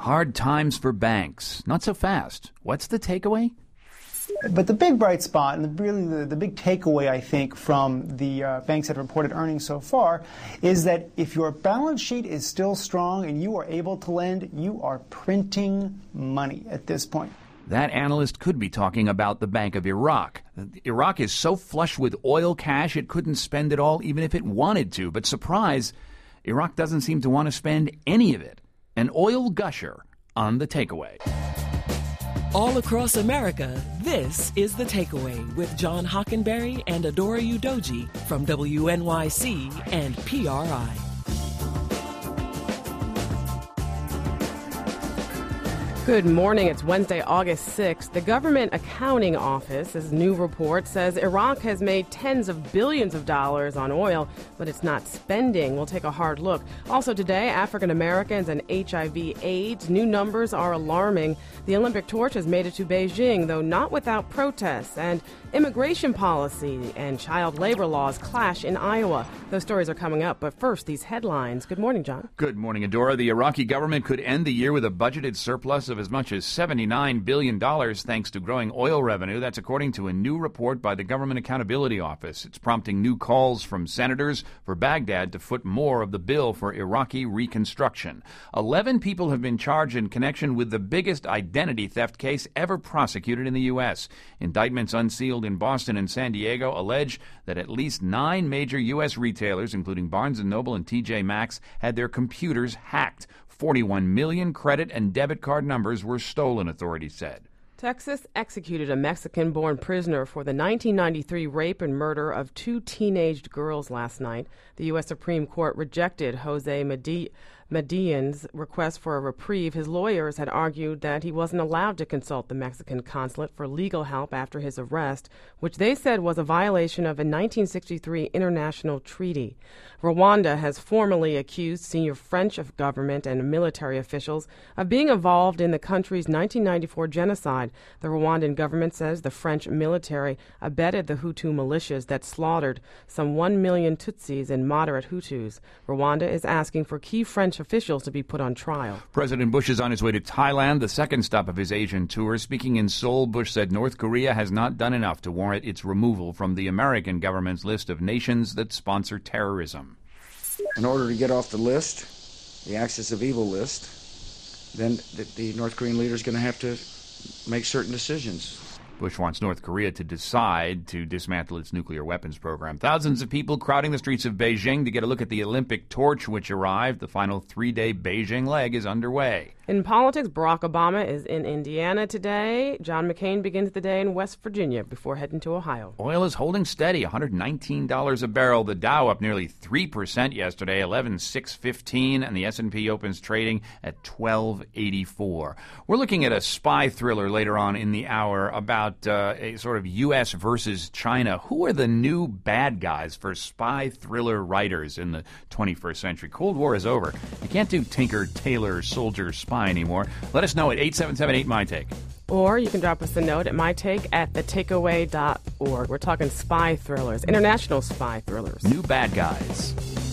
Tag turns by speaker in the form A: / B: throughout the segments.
A: Hard times for banks. Not so fast. What's the takeaway?
B: But the big bright spot and really the big takeaway, I think, from the banks that have reported earnings so far is that if your balance sheet is still strong and you are able to lend, you are printing money at this point.
A: That analyst could be talking about the Bank of Iraq. Iraq is so flush with oil cash it couldn't spend it all even if it wanted to. But surprise, Iraq doesn't seem to want to spend any of it. An oil gusher on The Takeaway.
C: All across America, this is The Takeaway with John Hockenberry and Adora Udoji from WNYC and PRI.
D: Good morning. It's Wednesday, August 6th. The Government Accounting Office's new report says Iraq has made tens of billions of dollars on oil, but it's not spending. We'll take a hard look. Also today, African Americans and HIV/AIDS. New numbers are alarming. The Olympic torch has made it to Beijing, though not without protests. And immigration policy and child labor laws clash in Iowa. Those stories are coming up. But first, these headlines. Good morning, John.
A: Good morning, Adora. The Iraqi government could end the year with a budgeted surplus of as much as $79 billion thanks to growing oil revenue. That's according to a new report by the Government Accountability Office. It's prompting new calls from senators for Baghdad to foot more of the bill for Iraqi reconstruction. 11 people have been charged in connection with the biggest identity theft case ever prosecuted in the U.S. Indictments unsealed in Boston and San Diego allege that at least 9 major U.S. retailers, including Barnes & Noble and TJ Maxx, had their computers hacked. 41 million credit and debit card numbers were stolen, authorities said.
D: Texas executed a Mexican-born prisoner for the 1993 rape and murder of 2 teenaged girls last night. The U.S. Supreme Court rejected Jose Medellín's request for a reprieve. His lawyers had argued that he wasn't allowed to consult the Mexican consulate for legal help after his arrest, which they said was a violation of a 1963 international treaty. Rwanda has formally accused senior French government and military officials of being involved in the country's 1994 genocide. The Rwandan government says the French military abetted the Hutu militias that slaughtered some 1 million Tutsis and moderate Hutus. Rwanda is asking for key French officials to be put on trial.
A: President Bush is on his way to Thailand, the second stop of his Asian tour. Speaking in Seoul, Bush said North Korea has not done enough to warrant its removal from the American government's list of nations that sponsor terrorism.
E: In order to get off the list, the Axis of Evil list, then the North Korean leader is going to have to make certain decisions.
A: Bush wants North Korea to decide to dismantle its nuclear weapons program. Thousands of people crowding the streets of Beijing to get a look at the Olympic torch, which arrived. The final 3-day Beijing leg is underway.
D: In politics, Barack Obama is in Indiana today. John McCain begins the day in West Virginia before heading to Ohio.
A: Oil is holding steady, $119 a barrel. The Dow up nearly 3% yesterday, 11,615, and the S&P opens trading at 1284. We're looking at a spy thriller later on in the hour about a sort of U.S. versus China. Who are the new bad guys for spy thriller writers in the 21st century? Cold War is over. You can't do Tinker, Tailor, Soldier, Spy anymore. Let us know at 877-8-MY-TAKE.
D: Or you can drop us a note at mytake@thetakeaway.org. We're talking spy thrillers, international spy thrillers.
A: New bad guys.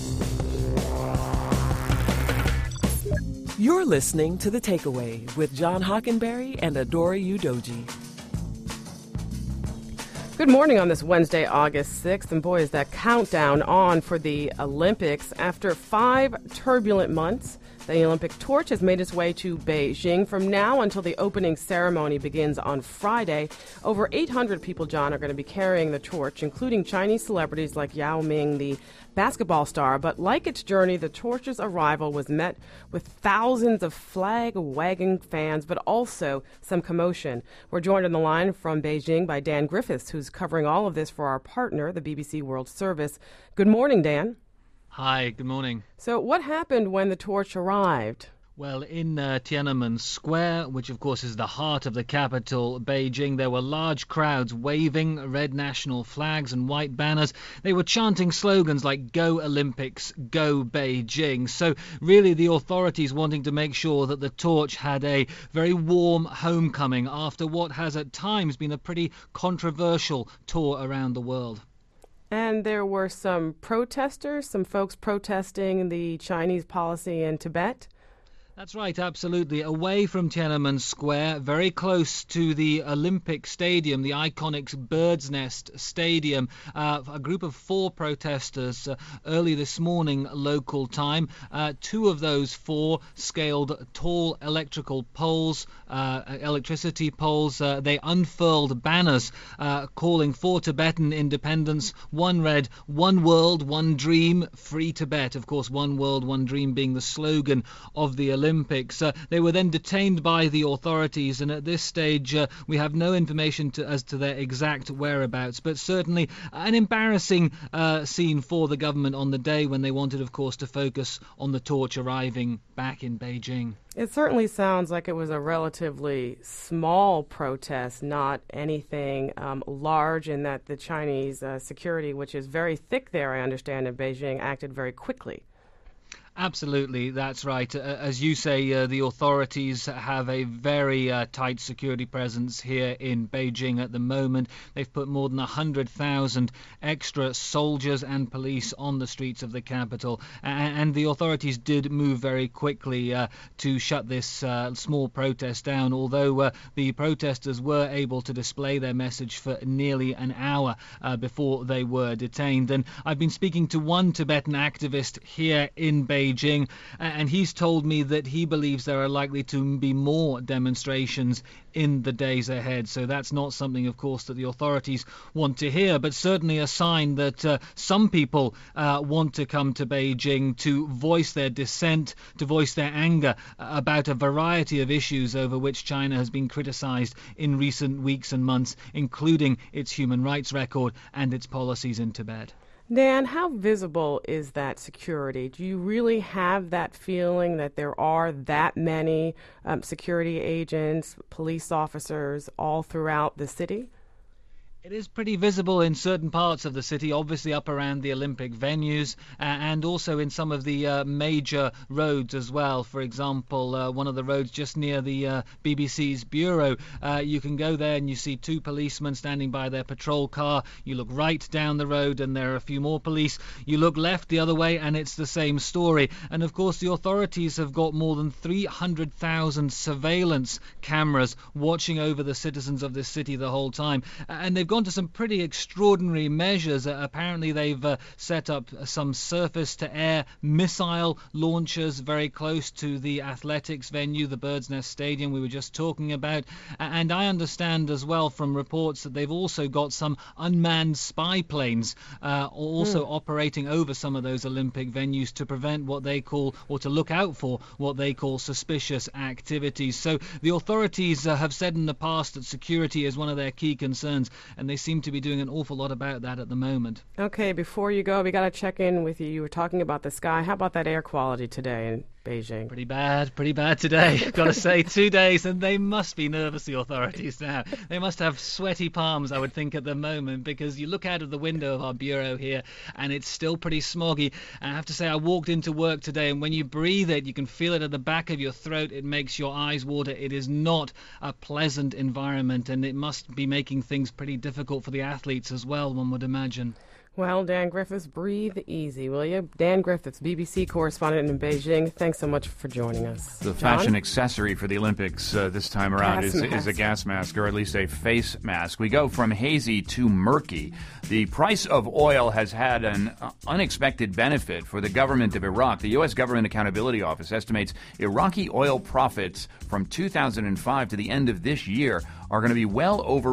C: You're listening to The Takeaway with John Hockenberry and Adora Udoji.
D: Good morning on this Wednesday, August 6th. And boy, is that countdown on for the Olympics. After 5 turbulent months, the Olympic torch has made its way to Beijing. From now until the opening ceremony begins on Friday, over 800 people, John, are going to be carrying the torch, including Chinese celebrities like Yao Ming, the basketball star. But like its journey, the torch's arrival was met with thousands of flag-wagging fans, but also some commotion. We're joined on the line from Beijing by Dan Griffiths, who's covering all of this for our partner, the BBC World Service. Good morning, Dan.
F: Hi, good morning.
D: So what happened when the torch arrived?
F: Well, in Tiananmen Square, which of course is the heart of the capital, Beijing, there were large crowds waving red national flags and white banners. They were chanting slogans like "Go Olympics, Go Beijing." So really the authorities wanting to make sure that the torch had a very warm homecoming after what has at times been a pretty controversial tour around the world.
D: And there were some protesters, some folks protesting the Chinese policy in Tibet.
F: That's right, absolutely. Away from Tiananmen Square, very close to the Olympic Stadium, the iconic Bird's Nest Stadium. A group of 4 protesters early this morning, local time. 2 of those 4 scaled tall electrical poles, electricity poles. They unfurled banners calling for Tibetan independence. One read, "One world, one dream, free Tibet." Of course, "One world, one dream" being the slogan of the Olympics. They were then detained by the authorities, and at this stage we have no information as to their exact whereabouts, but certainly an embarrassing scene for the government on the day when they wanted, of course, to focus on the torch arriving back in Beijing.
D: It certainly sounds like it was a relatively small protest, not anything large, in that the Chinese security, which is very thick there, I understand, in Beijing, acted very quickly.
F: Absolutely, that's right. As you say, the authorities have a very tight security presence here in Beijing at the moment. They've put more than 100,000 extra soldiers and police on the streets of the capital. And the authorities did move very quickly to shut this small protest down, although the protesters were able to display their message for nearly an hour before they were detained. And I've been speaking to one Tibetan activist here in Beijing, and he's told me that he believes there are likely to be more demonstrations in the days ahead. So that's not something, of course, that the authorities want to hear, but certainly a sign that some people want to come to Beijing to voice their dissent, to voice their anger about a variety of issues over which China has been criticized in recent weeks and months, including its human rights record and its policies in Tibet.
D: Dan, how visible is that security? Do you really have that feeling that there are that many security agents, police officers all throughout the city?
F: It is pretty visible in certain parts of the city, obviously up around the Olympic venues, and also in some of the major roads as well. For example, one of the roads just near the BBC's bureau, you can go there and you see 2 policemen standing by their patrol car. You look right down the road and there are a few more police. You look left the other way and it's the same story. And of course the authorities have got more than 300,000 surveillance cameras watching over the citizens of this city the whole time. And they've gone to some pretty extraordinary measures. Apparently they've set up some surface-to-air missile launchers very close to the athletics venue, the Bird's Nest Stadium we were just talking about. And I understand as well from reports that they've also got some unmanned spy planes also operating over some of those Olympic venues to prevent what they call, or to look out for what they call, suspicious activities. So the authorities have said in the past that security is one of their key concerns, and they seem to be doing an awful lot about that at the moment.
D: Okay, before you go, we got to check in with you. You were talking about the sky. How about that air quality today in Beijing?
F: Pretty bad today. Got to say, 2 days, and they must be nervous, the authorities now. They must have sweaty palms, I would think, at the moment, because you look out of the window of our bureau here, and it's still pretty smoggy. And I have to say, I walked into work today, and when you breathe it, you can feel it at the back of your throat. It makes your eyes water. It is not a pleasant environment, and it must be making things pretty difficult for the athletes as well, one would imagine.
D: Well, Dan Griffiths, breathe easy, will you? Dan Griffiths, BBC correspondent in Beijing. Thanks so much for joining us.
A: The fashion accessory for the Olympics this time around is a gas mask, or at least a face mask. We go from hazy to murky. The price of oil has had an unexpected benefit for the government of Iraq. The U.S. Government Accountability Office estimates Iraqi oil profits from 2005 to the end of this year are going to be well over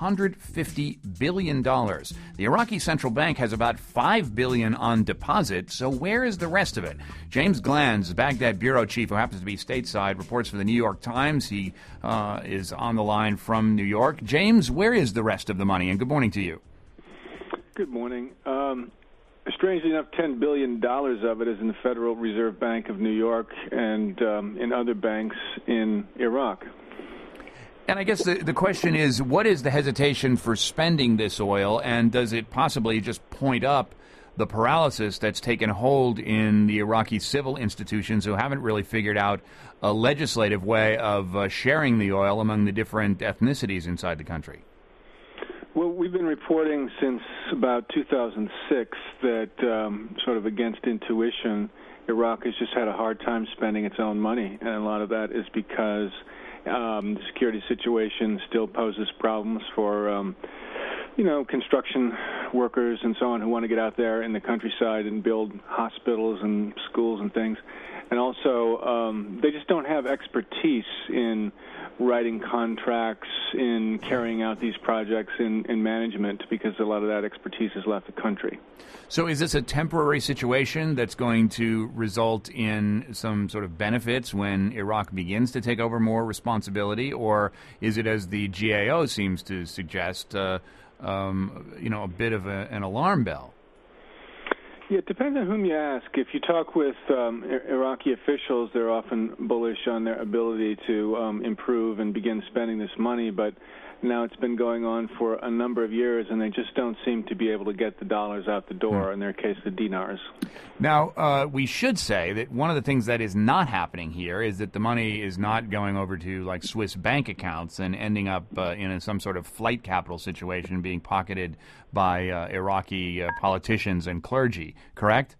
A: $150 billion. The Iraqi Central Bank has about $5 billion on deposit, so where is the rest of it? James Glanz, Baghdad bureau chief, who happens to be stateside, reports for the New York Times. He is on the line from New York. James, where is the rest of the money? And good morning to you.
G: Good morning. Strangely enough, $10 billion of it is in the Federal Reserve Bank of New York and in other banks in Iraq.
A: And I guess the question is, what is the hesitation for spending this oil, and does it possibly just point up the paralysis that's taken hold in the Iraqi civil institutions, who haven't really figured out a legislative way of sharing the oil among the different ethnicities inside the country?
G: Well, we've been reporting since about 2006 that, sort of against intuition, Iraq has just had a hard time spending its own money, and a lot of that is because the security situation still poses problems for construction workers and so on who want to get out there in the countryside and build hospitals and schools and things. And also, they just don't have expertise in writing contracts, in carrying out these projects, in management, because a lot of that expertise has left the country.
A: So is this a temporary situation that's going to result in some sort of benefits when Iraq begins to take over more responsibility, or is it, as the GAO seems to suggest, a bit of an alarm bell?
G: Yeah, it depends on whom you ask. If you talk with Iraqi officials, they're often bullish on their ability to improve and begin spending this money, but now it's been going on for a number of years, and they just don't seem to be able to get the dollars out the door, in their case, the dinars.
A: Now, we should say that one of the things that is not happening here is that the money is not going over to, like, Swiss bank accounts and ending up in some sort of flight capital situation, being pocketed by Iraqi politicians and clergy, correct?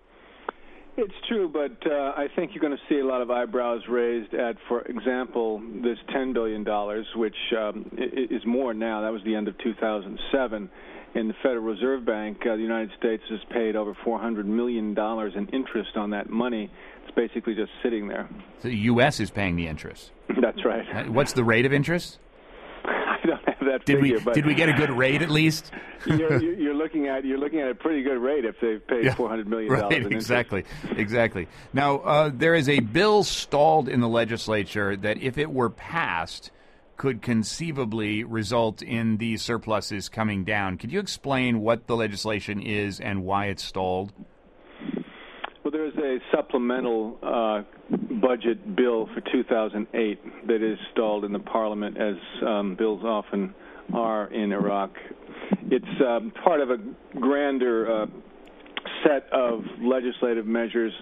G: It's true, but I think you're going to see a lot of eyebrows raised at, for example, this $10 billion, which is more now. That was the end of 2007. In the Federal Reserve Bank, the United States has paid over $400 million in interest on that money. It's basically just sitting there.
A: So the U.S. is paying the interest?
G: That's right.
A: What's the rate of interest?
G: I don't have that figure.
A: Did we get a good rate at least?
G: You're looking at a pretty good rate if they've paid $400 million in interest.
A: Exactly. Now, there is a bill stalled in the legislature that, if it were passed, could conceivably result in these surpluses coming down. Could you explain what the legislation is and why it's stalled?
G: Well, there is a supplemental budget bill for 2008 that is stalled in the parliament, as bills often are in Iraq. It's part of a grander set of legislative measures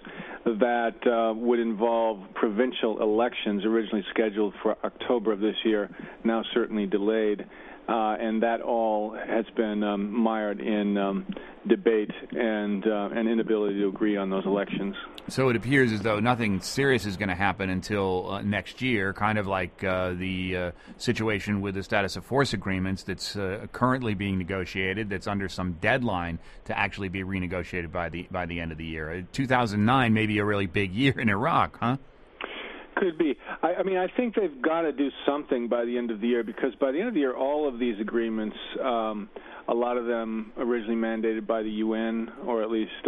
G: that would involve provincial elections, originally scheduled for October of this year, now certainly delayed. And that all has been mired in debate and an inability to agree on those elections.
A: So it appears as though nothing serious is going to happen until next year, kind of like the situation with the status of force agreements that's currently being negotiated, that's under some deadline to actually be renegotiated by the end of the year. 2009 may be a really big year in Iraq, huh?
G: Could be. I think they've got to do something by the end of the year, because by the end of the year, all of these agreements, a lot of them originally mandated by the UN, or at least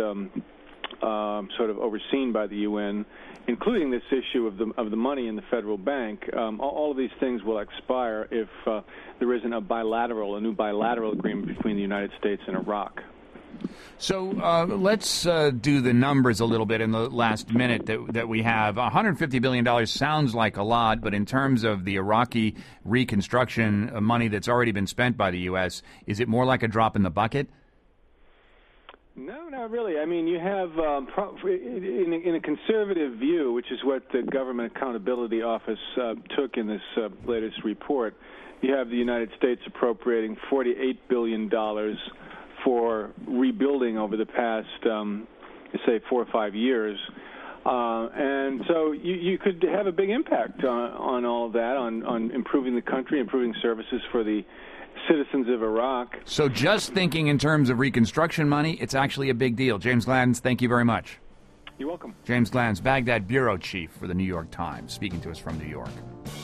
G: sort of overseen by the UN, including this issue of the money in the federal bank. All of these things will expire if there isn't a new bilateral agreement between the United States and Iraq.
A: So let's do the numbers a little bit in the last minute that we have. $150 billion sounds like a lot, but in terms of the Iraqi reconstruction money that's already been spent by the U.S., is it more like a drop in the bucket?
G: No, not really. I mean, you have, in a conservative view, which is what the Government Accountability Office took in this latest report, you have the United States appropriating $48 billion for rebuilding over the past, say, 4 or 5 years. And so you could have a big impact on all of that, on improving the country, improving services for the citizens of Iraq.
A: So just thinking in terms of reconstruction money, it's actually a big deal. James Gladens, thank you very much.
G: You're welcome.
A: James Gladens, Baghdad bureau chief for the New York Times, speaking to us from New York.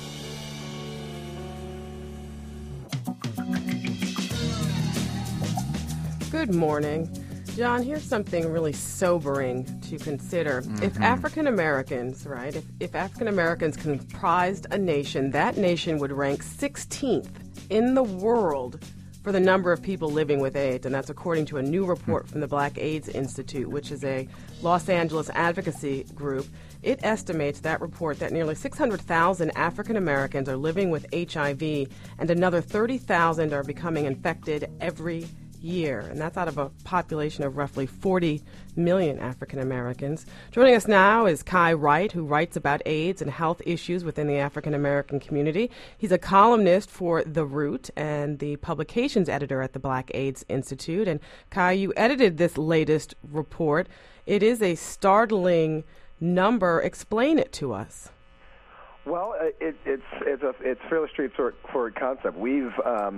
D: Good morning. John, here's something really sobering to consider. Mm-hmm. If African Americans, if African Americans comprised a nation, that nation would rank 16th in the world for the number of people living with AIDS, and that's according to a new report from the Black AIDS Institute, which is a Los Angeles advocacy group. It estimates, that report, that nearly 600,000 African Americans are living with HIV, and another 30,000 are becoming infected every year, and that's out of a population of roughly 40 million African Americans. Joining us now is Kai Wright, who writes about AIDS and health issues within the African American community. He's a columnist for The Root and the publications editor at the Black AIDS Institute. And Kai, you edited this latest report. It is a startling number. Explain it to us.
H: Well, it's a fairly straightforward concept. We've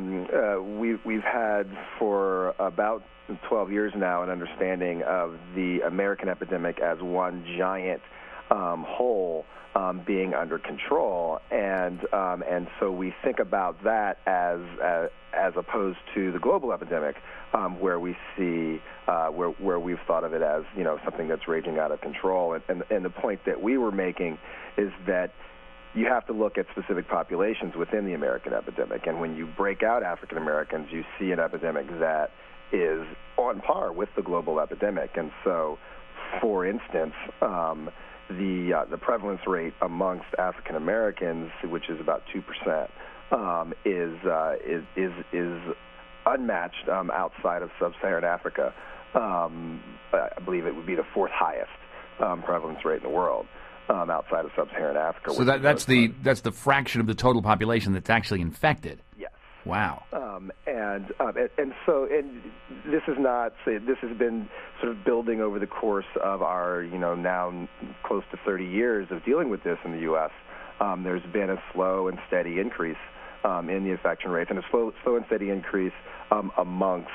H: had for about 12 years now an understanding of the American epidemic as one giant whole being under control, and so we think about that as opposed to the global epidemic, where we see where we've thought of it as something that's raging out of control. And the point that we were making is that you have to look at specific populations within the American epidemic. And when you break out African Americans, you see an epidemic that is on par with the global epidemic. And so, for instance, the prevalence rate amongst African Americans, which is about 2%, is unmatched outside of sub-Saharan Africa. I believe it would be the fourth highest prevalence rate in the world. Outside of sub-Saharan Africa.
A: So that's the fraction of the total population that's actually infected.
H: Yes.
A: Wow.
H: And this has been sort of building over the course of our now close to 30 years of dealing with this in the U.S. There's been a slow and steady increase in the infection rates, and a slow and steady increase amongst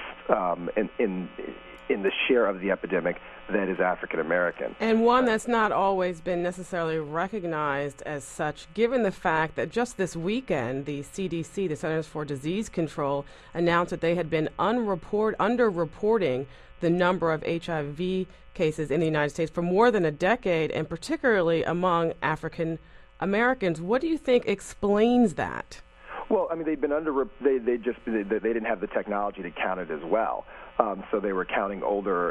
H: in the share of the epidemic that is African American.
D: And one that's not always been necessarily recognized as such, given the fact that just this weekend, the CDC, the Centers for Disease Control, announced that they had been underreporting the number of HIV cases in the United States for more than a decade, and particularly among African Americans. What do you think explains that?
H: Well, I mean, they've been they didn't have the technology to count it as well. So they were counting older,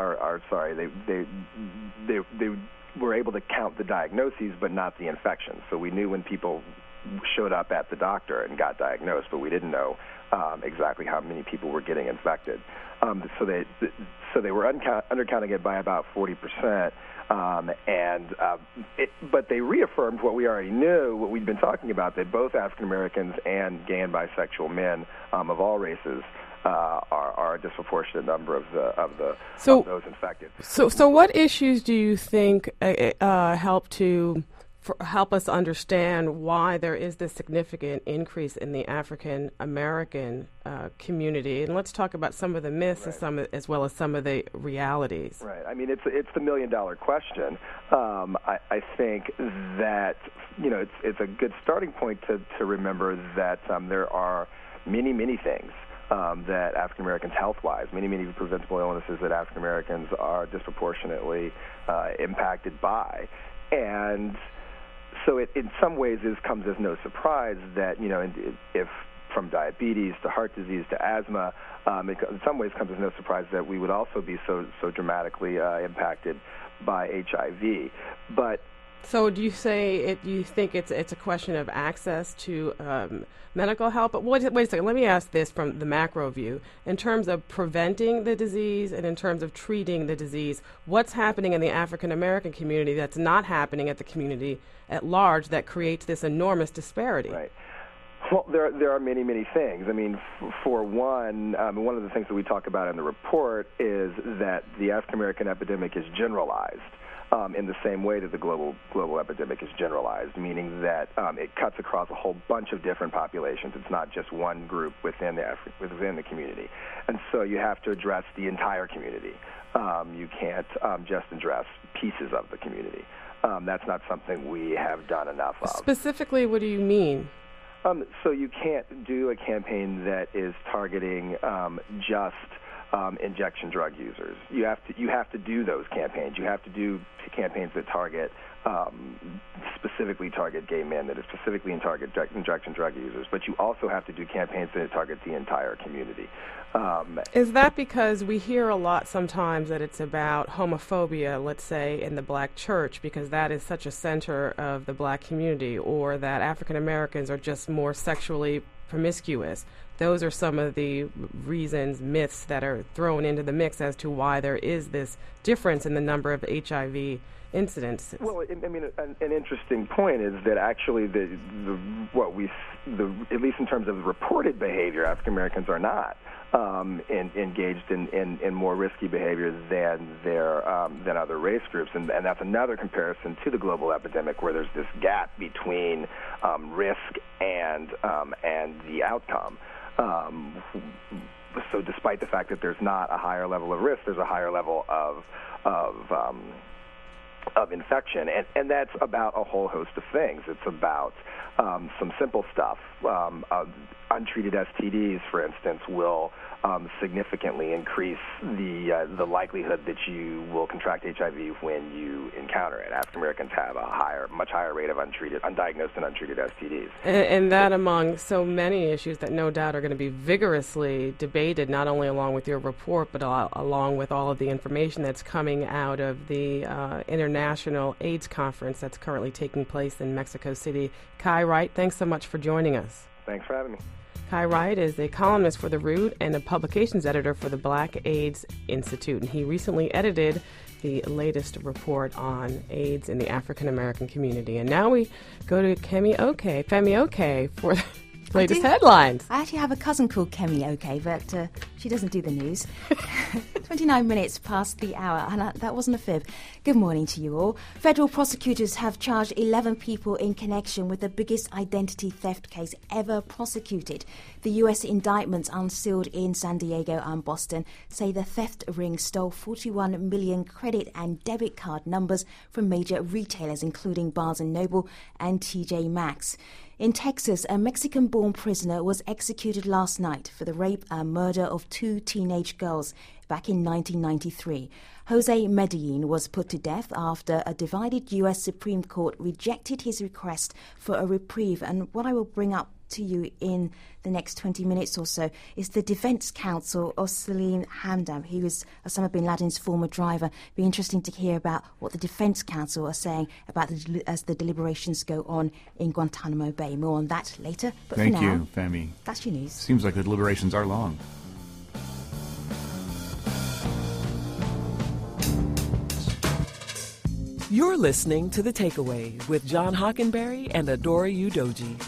H: they were able to count the diagnoses, but not the infections. So we knew when people showed up at the doctor and got diagnosed, but we didn't know exactly how many people were getting infected. So they were undercounting it by about 40%. But they reaffirmed what we already knew, what we'd been talking about, that both African Americans and gay and bisexual men of all races are a disproportionate number of those infected.
D: So what issues do you think help us understand why there is this significant increase in the African American community? And let's talk about some of the myths, right, as well as some of the realities.
H: Right. I mean, it's the $1 million question. I think that it's a good starting point to remember that there are many things that African Americans health-wise, many preventable illnesses that African Americans are disproportionately impacted by, and so it in some ways comes as no surprise that if from diabetes to heart disease to asthma, it in some ways comes as no surprise that we would also be so dramatically impacted by HIV, but.
D: So do you say you think it's a question of access to medical help? But wait a second, let me ask this from the macro view. In terms of preventing the disease and in terms of treating the disease, what's happening in the African American community that's not happening at the community at large that creates this enormous disparity?
H: Right. Well, there are many things. I mean, for one of the things that we talk about in the report is that the African American epidemic is generalized. In the same way that the global epidemic is generalized, meaning that it cuts across a whole bunch of different populations. It's not just one group within the community. And so you have to address the entire community. You can't just address pieces of the community. That's not something we have done enough of.
D: Specifically, what do you mean?
H: So you can't do a campaign that is targeting just injection drug users. You have to do those campaigns. You have to do campaigns that target specifically target gay men, that specifically target injection drug users, but you also have to do campaigns that target the entire community.
D: Is that because we hear a lot sometimes that it's about homophobia, let's say, in the black church, because that is such a center of the black community, or that African Americans are just more sexually promiscuous? Those are some of the reasons, myths that are thrown into the mix as to why there is this difference in the number of HIV incidents.
H: Well, I mean, an interesting point is that actually at least in terms of reported behavior, African Americans are not engaged in more risky behavior than other race groups, and that's another comparison to the global epidemic, where there's this gap between risk and the outcome. So despite the fact that there's not a higher level of risk, there's a higher level of infection, and that's about a whole host of things. It's about some simple stuff. Untreated STDs, for instance, will significantly increase the likelihood that you will contract HIV when you encounter it. African Americans have a much higher rate of undiagnosed and untreated STDs.
D: And that among so many issues that no doubt are going to be vigorously debated, not only along with your report, but along with all of the information that's coming out of the International AIDS Conference that's currently taking place in Mexico City. Kai Wright, thanks so much for joining us.
H: Thanks for having me.
D: Kai Wright is a columnist for The Root and a publications editor for the Black AIDS Institute, and he recently edited the latest report on AIDS in the African American community. And now we go to Femi Oke for the latest headlines.
I: I actually have a cousin called Kemi Oke, but she doesn't do the news. 29 minutes past the hour, and that wasn't a fib. Good morning to you all. Federal prosecutors have charged 11 people in connection with the biggest identity theft case ever prosecuted. The U.S. indictments unsealed in San Diego and Boston say the theft ring stole 41 million credit and debit card numbers from major retailers, including Barnes & Noble and TJ Maxx. In Texas, a Mexican-born prisoner was executed last night for the rape and murder of 2 teenage girls back in 1993. Jose Medellin was put to death after a divided U.S. Supreme Court rejected his request for a reprieve. And what I will bring up to you in the next 20 minutes or so is the defense counsel of Salim Hamdan, who is Osama bin Laden's former driver. It'll be interesting to hear about what the defense counsel are saying about as the deliberations go on in Guantanamo Bay. More on that later. But
A: Thank
I: for now,
A: you, Femi.
I: That's your news.
A: Seems like the deliberations are long.
C: You're listening to The Takeaway with John Hockenberry and Adora Udoji.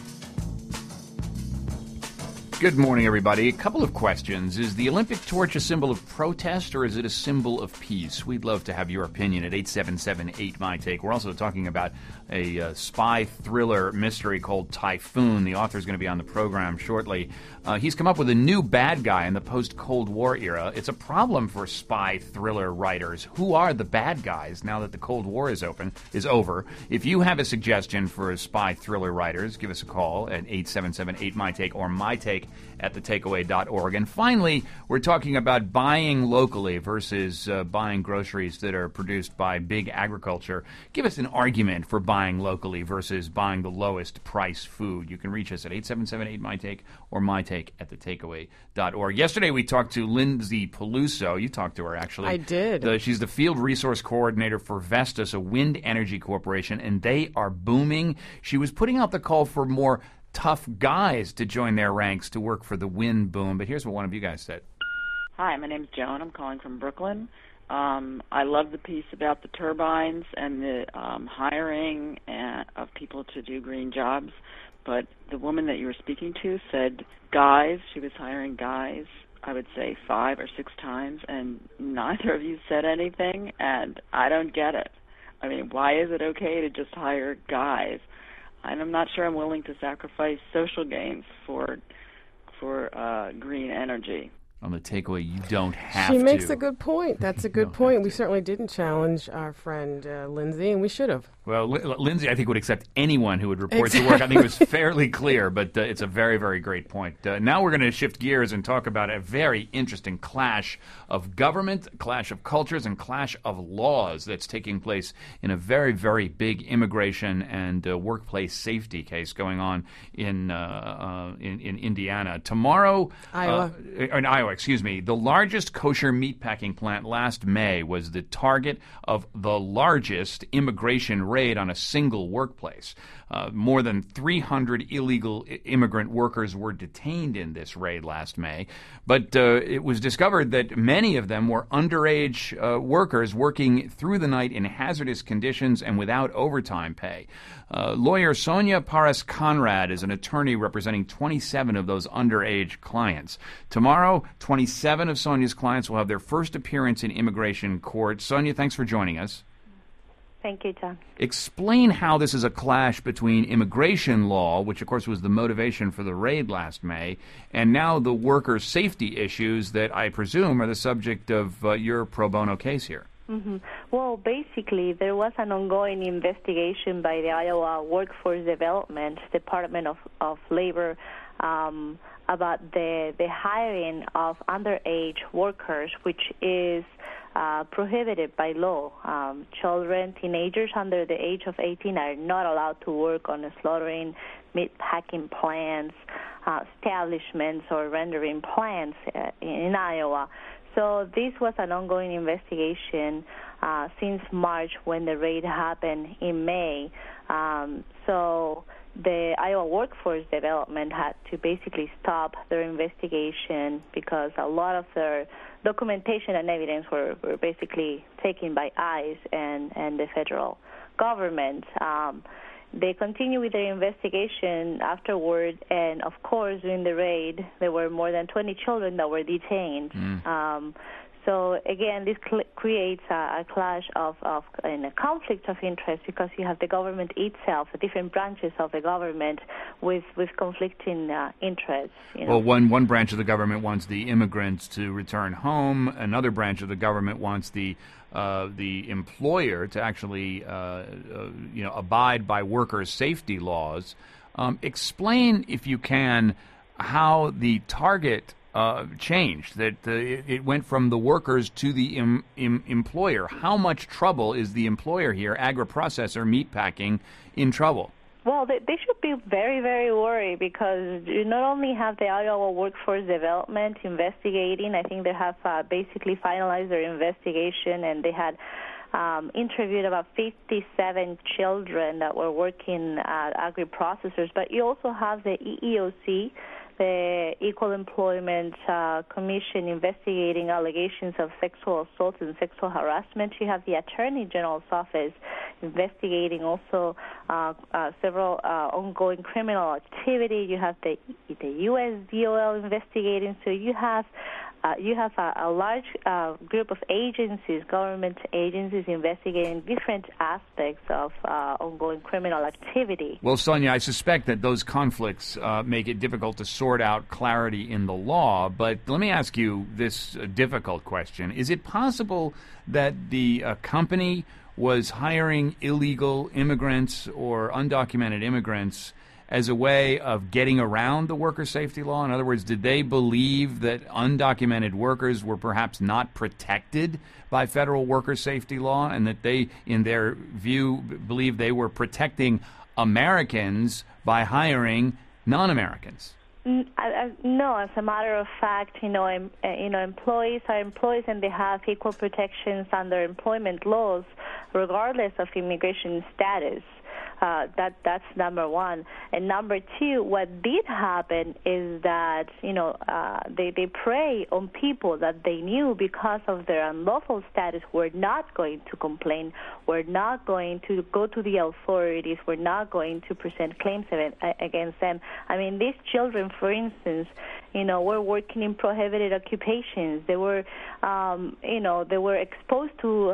A: Good morning, everybody. A couple of questions. Is the Olympic torch a symbol of protest, or is it a symbol of peace? We'd love to have your opinion at 877-8MyTake. We're also talking about a spy thriller mystery called Typhoon. The author is going to be on the program shortly. He's come up with a new bad guy in the post-Cold War era. It's a problem for spy thriller writers. Who are the bad guys now that the Cold War is over? If you have a suggestion for spy thriller writers, give us a call at 877-8MyTake or mytake@thetakeaway.org. And finally, we're talking about buying locally versus buying groceries that are produced by big agriculture. Give us an argument for buying locally versus buying the lowest price food. You can reach us at 877-8MyTake or mytake@thetakeaway.org. Yesterday we talked to Lindsay Peluso. You talked to her, actually.
D: I did.
A: She's the field resource coordinator for Vestas, a wind energy corporation, and they are booming. She was putting out the call for more tough guys to join their ranks to work for the wind boom. But here's what one of you guys said.
J: Hi, my name's Joan. I'm calling from Brooklyn. I love the piece about the turbines and the hiring of people to do green jobs. But the woman that you were speaking to said guys. She was hiring guys, I would say 5 or 6 times, and neither of you said anything, and I don't get it. I mean, why is it okay to just hire guys? And I'm not sure I'm willing to sacrifice social gains for green energy.
A: On the takeaway, you don't have
D: to.
A: to.
D: She makes a good point. That's a good point. We certainly didn't challenge our friend Lindsay, and we should have.
A: Well, Lindsay, I think, would accept anyone who would report to work. I think it was fairly clear, but it's a very, very great point. Now we're going to shift gears and talk about a very interesting clash of government, clash of cultures, and clash of laws that's taking place in a very, very big immigration and workplace safety case going on in Indiana. Tomorrow, in Iowa, the largest kosher meatpacking plant last May was the target of the largest immigration raid on a single workplace. More than 300 illegal immigrant workers were detained in this raid last May, but it was discovered that many of them were underage workers working through the night in hazardous conditions and without overtime pay. Lawyer Sonia Paras-Conrad is an attorney representing 27 of those underage clients. Tomorrow, 27 of Sonia's clients will have their first appearance in immigration court. Sonia, thanks for joining us.
K: Thank you, John.
A: Explain how this is a clash between immigration law, which of course was the motivation for the raid last May, and now the worker safety issues that I presume are the subject of your pro bono case here.
K: Mm-hmm. Well, basically, there was an ongoing investigation by the Iowa Workforce Development Department of Labor about the hiring of underage workers, which is prohibited by law. Children, teenagers under the age of 18 are not allowed to work on slaughtering, meat packing plants, establishments, or rendering plants in Iowa. So this was an ongoing investigation since March when the raid happened in May. So the Iowa Workforce Development had to basically stop their investigation because a lot of their documentation and evidence were basically taken by ICE and the federal government. They continued with their investigation afterward, and of course, during the raid, there were more than 20 children that were detained. So again, this creates a clash and a conflict of interest because you have the government itself, the different branches of the government with conflicting interests.
A: Well, one branch of the government wants the immigrants to return home. Another branch of the government wants the employer to actually abide by workers' safety laws. Explain, if you can, how the target changed, that it went from the workers to the employer. How much trouble is the employer here, agri-processor, meatpacking, in trouble?
K: Well, they should be very, very worried because you not only have the Iowa Workforce Development investigating, I think they have basically finalized their investigation, and they had interviewed about 57 children that were working at agri-processors, but you also have the EEOC, the Equal Employment Commission, investigating allegations of sexual assault and sexual harassment. You have the Attorney General's office investigating also several ongoing criminal activity. You have the U.S. DOL investigating. So you have a large group of agencies, government agencies, investigating different aspects of ongoing criminal activity.
A: Well, Sonia, I suspect that those conflicts make it difficult to sort out clarity in the law, but let me ask you this difficult question. Is it possible that the company was hiring illegal immigrants or undocumented immigrants as a way of getting around the worker safety law? In other words, did they believe that undocumented workers were perhaps not protected by federal worker safety law, and that they, in their view, believed they were protecting Americans by hiring non-Americans?
K: No, as a matter of fact, employees are employees, and they have equal protections under employment laws, regardless of immigration status. That's number one. And number two, what did happen is that, they prey on people that they knew because of their unlawful status were not going to complain, were not going to go to the authorities, were not going to present claims against them. I mean, these children, for instance, were working in prohibited occupations. They were, they were exposed to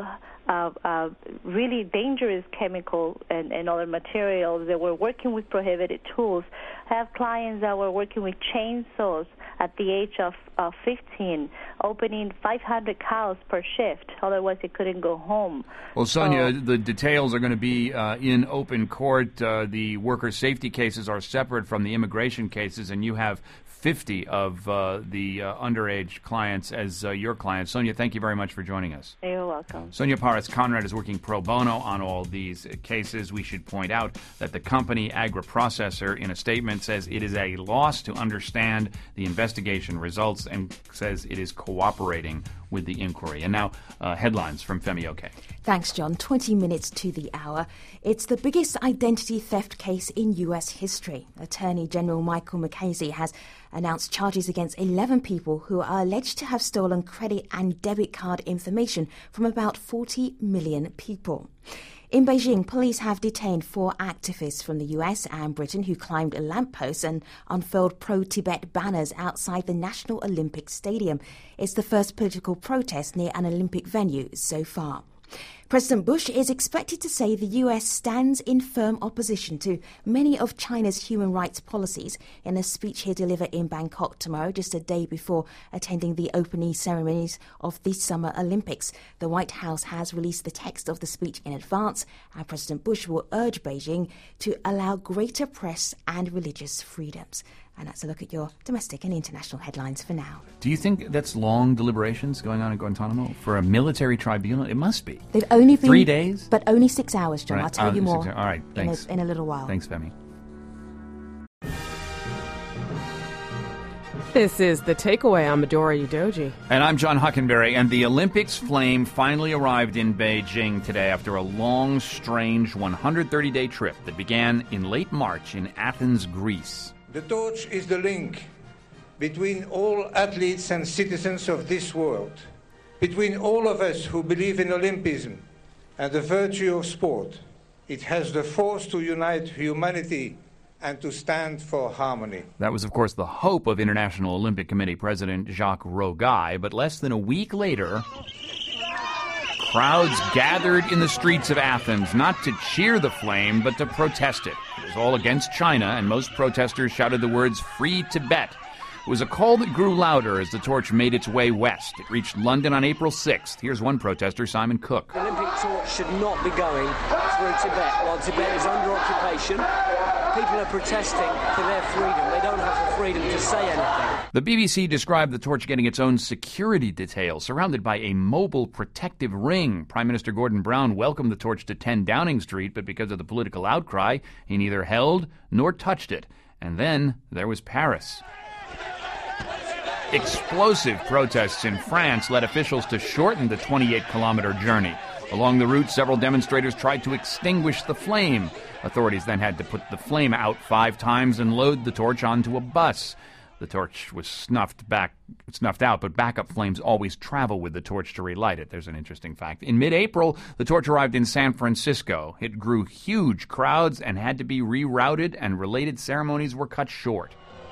K: really dangerous chemical and other materials. They were working with prohibited tools. I have clients that were working with chainsaws at the age of 15, opening 500 cows per shift. Otherwise, they couldn't go home.
A: Well, Sonia, the details are going to be in open court. The worker safety cases are separate from the immigration cases, and you have 50 of the underage clients as your clients. Sonia, thank you very much for joining us.
K: You're welcome.
A: Sonia Parras-Conrad is working pro bono on all these cases. We should point out that the company Agriprocessor, in a statement, says it is a loss to understand the investigation results and says it is cooperating with the inquiry. And now, headlines from Femi Oke.
I: Thanks, John. 20 minutes to the hour. It's the biggest identity theft case in U.S. history. Attorney General Michael Mukasey has announced charges against 11 people who are alleged to have stolen credit and debit card information from about 40 million people. In Beijing, police have detained 4 activists from the US and Britain who climbed a lamppost and unfurled pro-Tibet banners outside the National Olympic Stadium. It's the first political protest near an Olympic venue so far. President Bush is expected to say the US stands in firm opposition to many of China's human rights policies in a speech he'll deliver in Bangkok tomorrow, just a day before attending the opening ceremonies of the Summer Olympics. The White House has released the text of the speech in advance, and President Bush will urge Beijing to allow greater press and religious freedoms. And that's a look at your domestic and international headlines for now.
A: Do you think that's long deliberations going on in Guantanamo for a military tribunal? It must be.
I: They've only been
A: 3 days?
I: But only 6 hours, John.
A: Right.
I: I'll tell you more.
A: All right, thanks.
I: In a little while.
A: Thanks, Femi.
D: This is The Takeaway. I'm Adora Udoji.
A: And I'm John Huckenberry. And the Olympics flame finally arrived in Beijing today after a long, strange 130-day trip that began in late March in Athens, Greece.
L: The torch is the link between all athletes and citizens of this world, between all of us who believe in Olympism and the virtue of sport. It has the force to unite humanity and to stand for harmony.
A: That was, of course, the hope of International Olympic Committee President Jacques Rogai, but less than a week later, crowds gathered in the streets of Athens, not to cheer the flame, but to protest it. It was all against China, and most protesters shouted the words, "Free Tibet." It was a call that grew louder as the torch made its way west. It reached London on April 6th. Here's one protester, Simon Cook.
M: The Olympic torch should not be going through Tibet. While Tibet is under occupation, people are protesting for their freedom. They don't have the freedom to say anything.
A: The BBC described the torch getting its own security detail, surrounded by a mobile protective ring. Prime Minister Gordon Brown welcomed the torch to 10 Downing Street, but because of the political outcry, he neither held nor touched it. And then there was Paris. Explosive protests in France led officials to shorten the 28-kilometer journey. Along the route, several demonstrators tried to extinguish the flame. Authorities then had to put the flame out 5 times and load the torch onto a bus. The torch was snuffed out, but backup flames always travel with the torch to relight it. There's an interesting fact. In mid-April, the torch arrived in San Francisco. It drew huge crowds and had to be rerouted, and related ceremonies were cut short.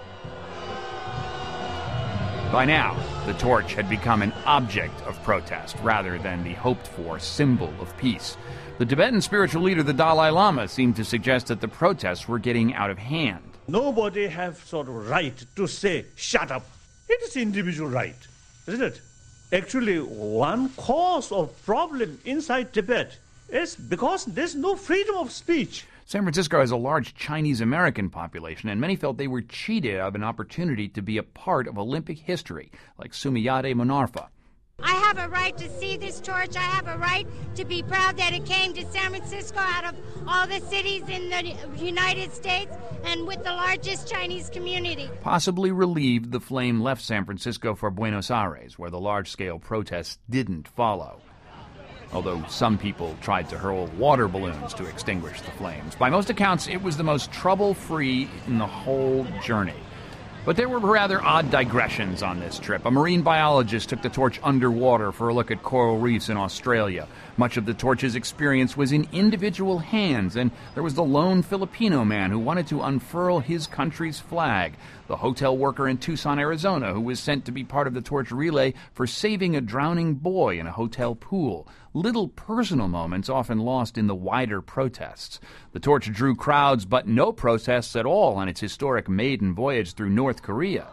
A: By now, the torch had become an object of protest rather than the hoped-for symbol of peace. The Tibetan spiritual leader, the Dalai Lama, seemed to suggest that the protests were getting out of hand.
N: Nobody has sort of right to say, shut up. It is individual right, isn't it? Actually, one cause of problem inside Tibet is because there's no freedom of speech.
A: San Francisco has a large Chinese-American population, and many felt they were cheated of an opportunity to be a part of Olympic history, like Sumiyade Monarfa.
O: I have a right to see this torch. I have a right to be proud that it came to San Francisco out of all the cities in the United States and with the largest Chinese community.
A: Possibly relieved, the flame left San Francisco for Buenos Aires, where the large-scale protests didn't follow. Although some people tried to hurl water balloons to extinguish the flames. By most accounts, it was the most trouble-free in the whole journey. But there were rather odd digressions on this trip. A marine biologist took the torch underwater for a look at coral reefs in Australia. Much of the torch's experience was in individual hands, and there was the lone Filipino man who wanted to unfurl his country's flag, the hotel worker in Tucson, Arizona, who was sent to be part of the torch relay for saving a drowning boy in a hotel pool. little personal moments often lost in the wider protests. The torch drew crowds, but no protests at all on its historic maiden voyage through North Korea.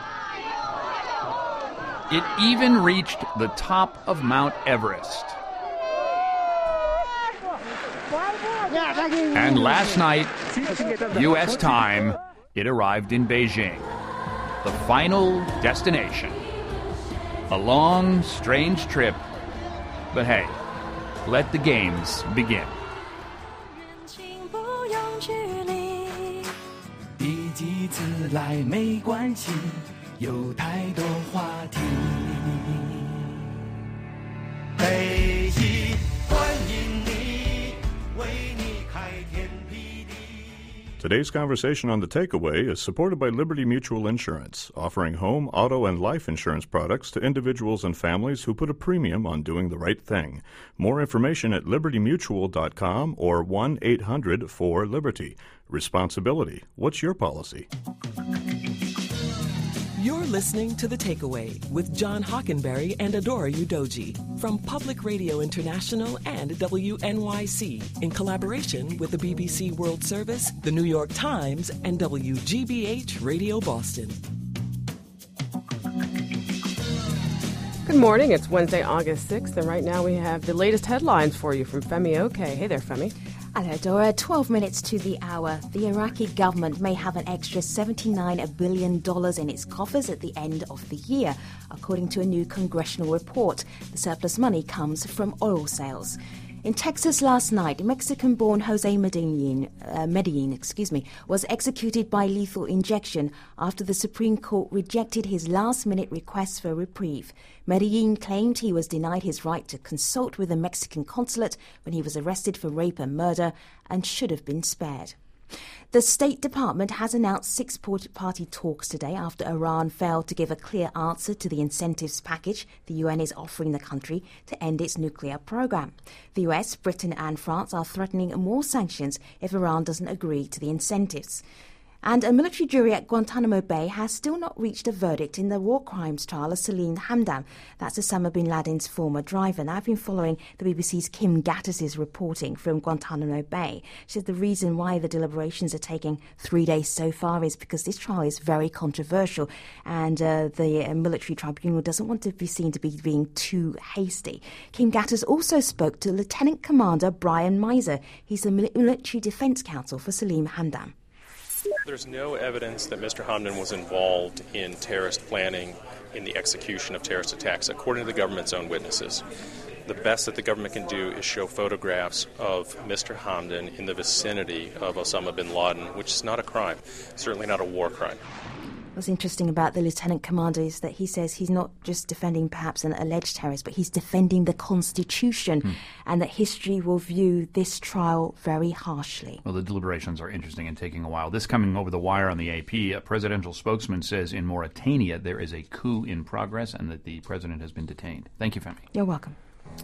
A: It even reached the top of Mount Everest. And last night, U.S. time, it arrived in Beijing, the final destination. A long, strange trip, but hey, let the games begin.
P: 一己自来没关系，有太多话题。北极欢迎你，为你开天辟地。
Q: Today's conversation on The Takeaway is supported by Liberty Mutual Insurance, offering home, auto, and life insurance products to individuals and families who put a premium on doing the right thing. More information at libertymutual.com or 1-800-4-LIBERTY. Responsibility. What's your policy?
C: You're listening to The Takeaway with John Hockenberry and Adora Udoji from Public Radio International and WNYC in collaboration with the BBC World Service, the New York Times, and WGBH Radio Boston.
D: Good morning. It's Wednesday, August 6th, and right now we have the latest headlines for you from Femi Oke. Hey there, Femi.
I: Hello, Dora. 12 minutes to the hour. The Iraqi government may have an extra $79 billion in its coffers at the end of the year, according to a new congressional report. The surplus money comes from oil sales. In Texas last night, Mexican-born Jose Medellin was executed by lethal injection after the Supreme Court rejected his last-minute request for reprieve. Medellin claimed he was denied his right to consult with the Mexican consulate when he was arrested for rape and murder and should have been spared. The State Department has announced six-party talks today after Iran failed to give a clear answer to the incentives package the UN is offering the country to end its nuclear program. The US, Britain and France are threatening more sanctions if Iran doesn't agree to the incentives. And a military jury at Guantanamo Bay has still not reached a verdict in the war crimes trial of Salim Hamdan. That's Osama bin Laden's former driver. Now, I've been following the BBC's Kim Gattis's reporting from Guantanamo Bay. She said the reason why the deliberations are taking 3 days so far is because this trial is very controversial and the military tribunal doesn't want to be seen to be being too hasty. Kim Gattis also spoke to Lieutenant Commander Brian Miser. He's the military defense counsel for Salim Hamdan.
R: There's no evidence that Mr. Hamdan was involved in terrorist planning in the execution of terrorist attacks, according to the government's own witnesses. The best that the government can do is show photographs of Mr. Hamdan in the vicinity of Osama bin Laden, which is not a crime, certainly not a war crime.
I: What's interesting about the lieutenant commander is that he says he's not just defending perhaps an alleged terrorist, but he's defending the Constitution and that history will view this trial very harshly.
A: Well, the deliberations are interesting and taking a while. This coming over the wire on the AP, a presidential spokesman says in Mauritania there is a coup in progress and that the president has been detained. Thank you, Femi.
I: You're welcome.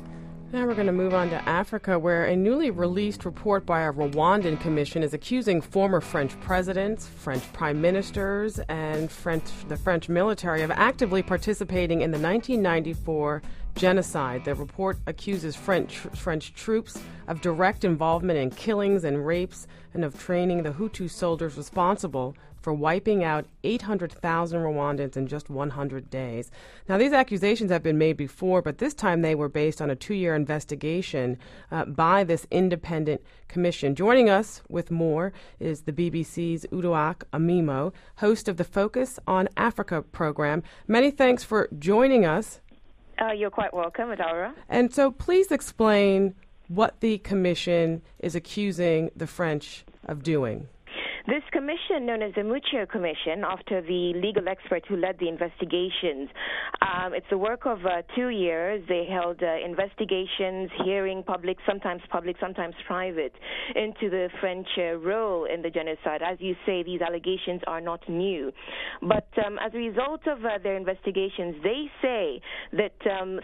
D: Now we're going to move on to Africa, where a newly released report by a Rwandan commission is accusing former French presidents, French prime ministers, and the French military of actively participating in the 1994 genocide. The report accuses French troops of direct involvement in killings and rapes and of training the Hutu soldiers responsible for wiping out 800,000 Rwandans in just 100 days. Now, these accusations have been made before, but this time they were based on a 2-year investigation by this independent commission. Joining us with more is the BBC's Uduak Amimo, host of the Focus on Africa program. Many thanks for joining us.
S: You're quite welcome, Adara.
D: And so please explain what the commission is accusing the French of doing.
S: This commission, known as the Muccio Commission, after the legal expert who led the investigations, it's the work of 2 years. They held investigations, hearing sometimes public, sometimes private, into the French role in the genocide. As you say, these allegations are not new. But as a result of their investigations, they say that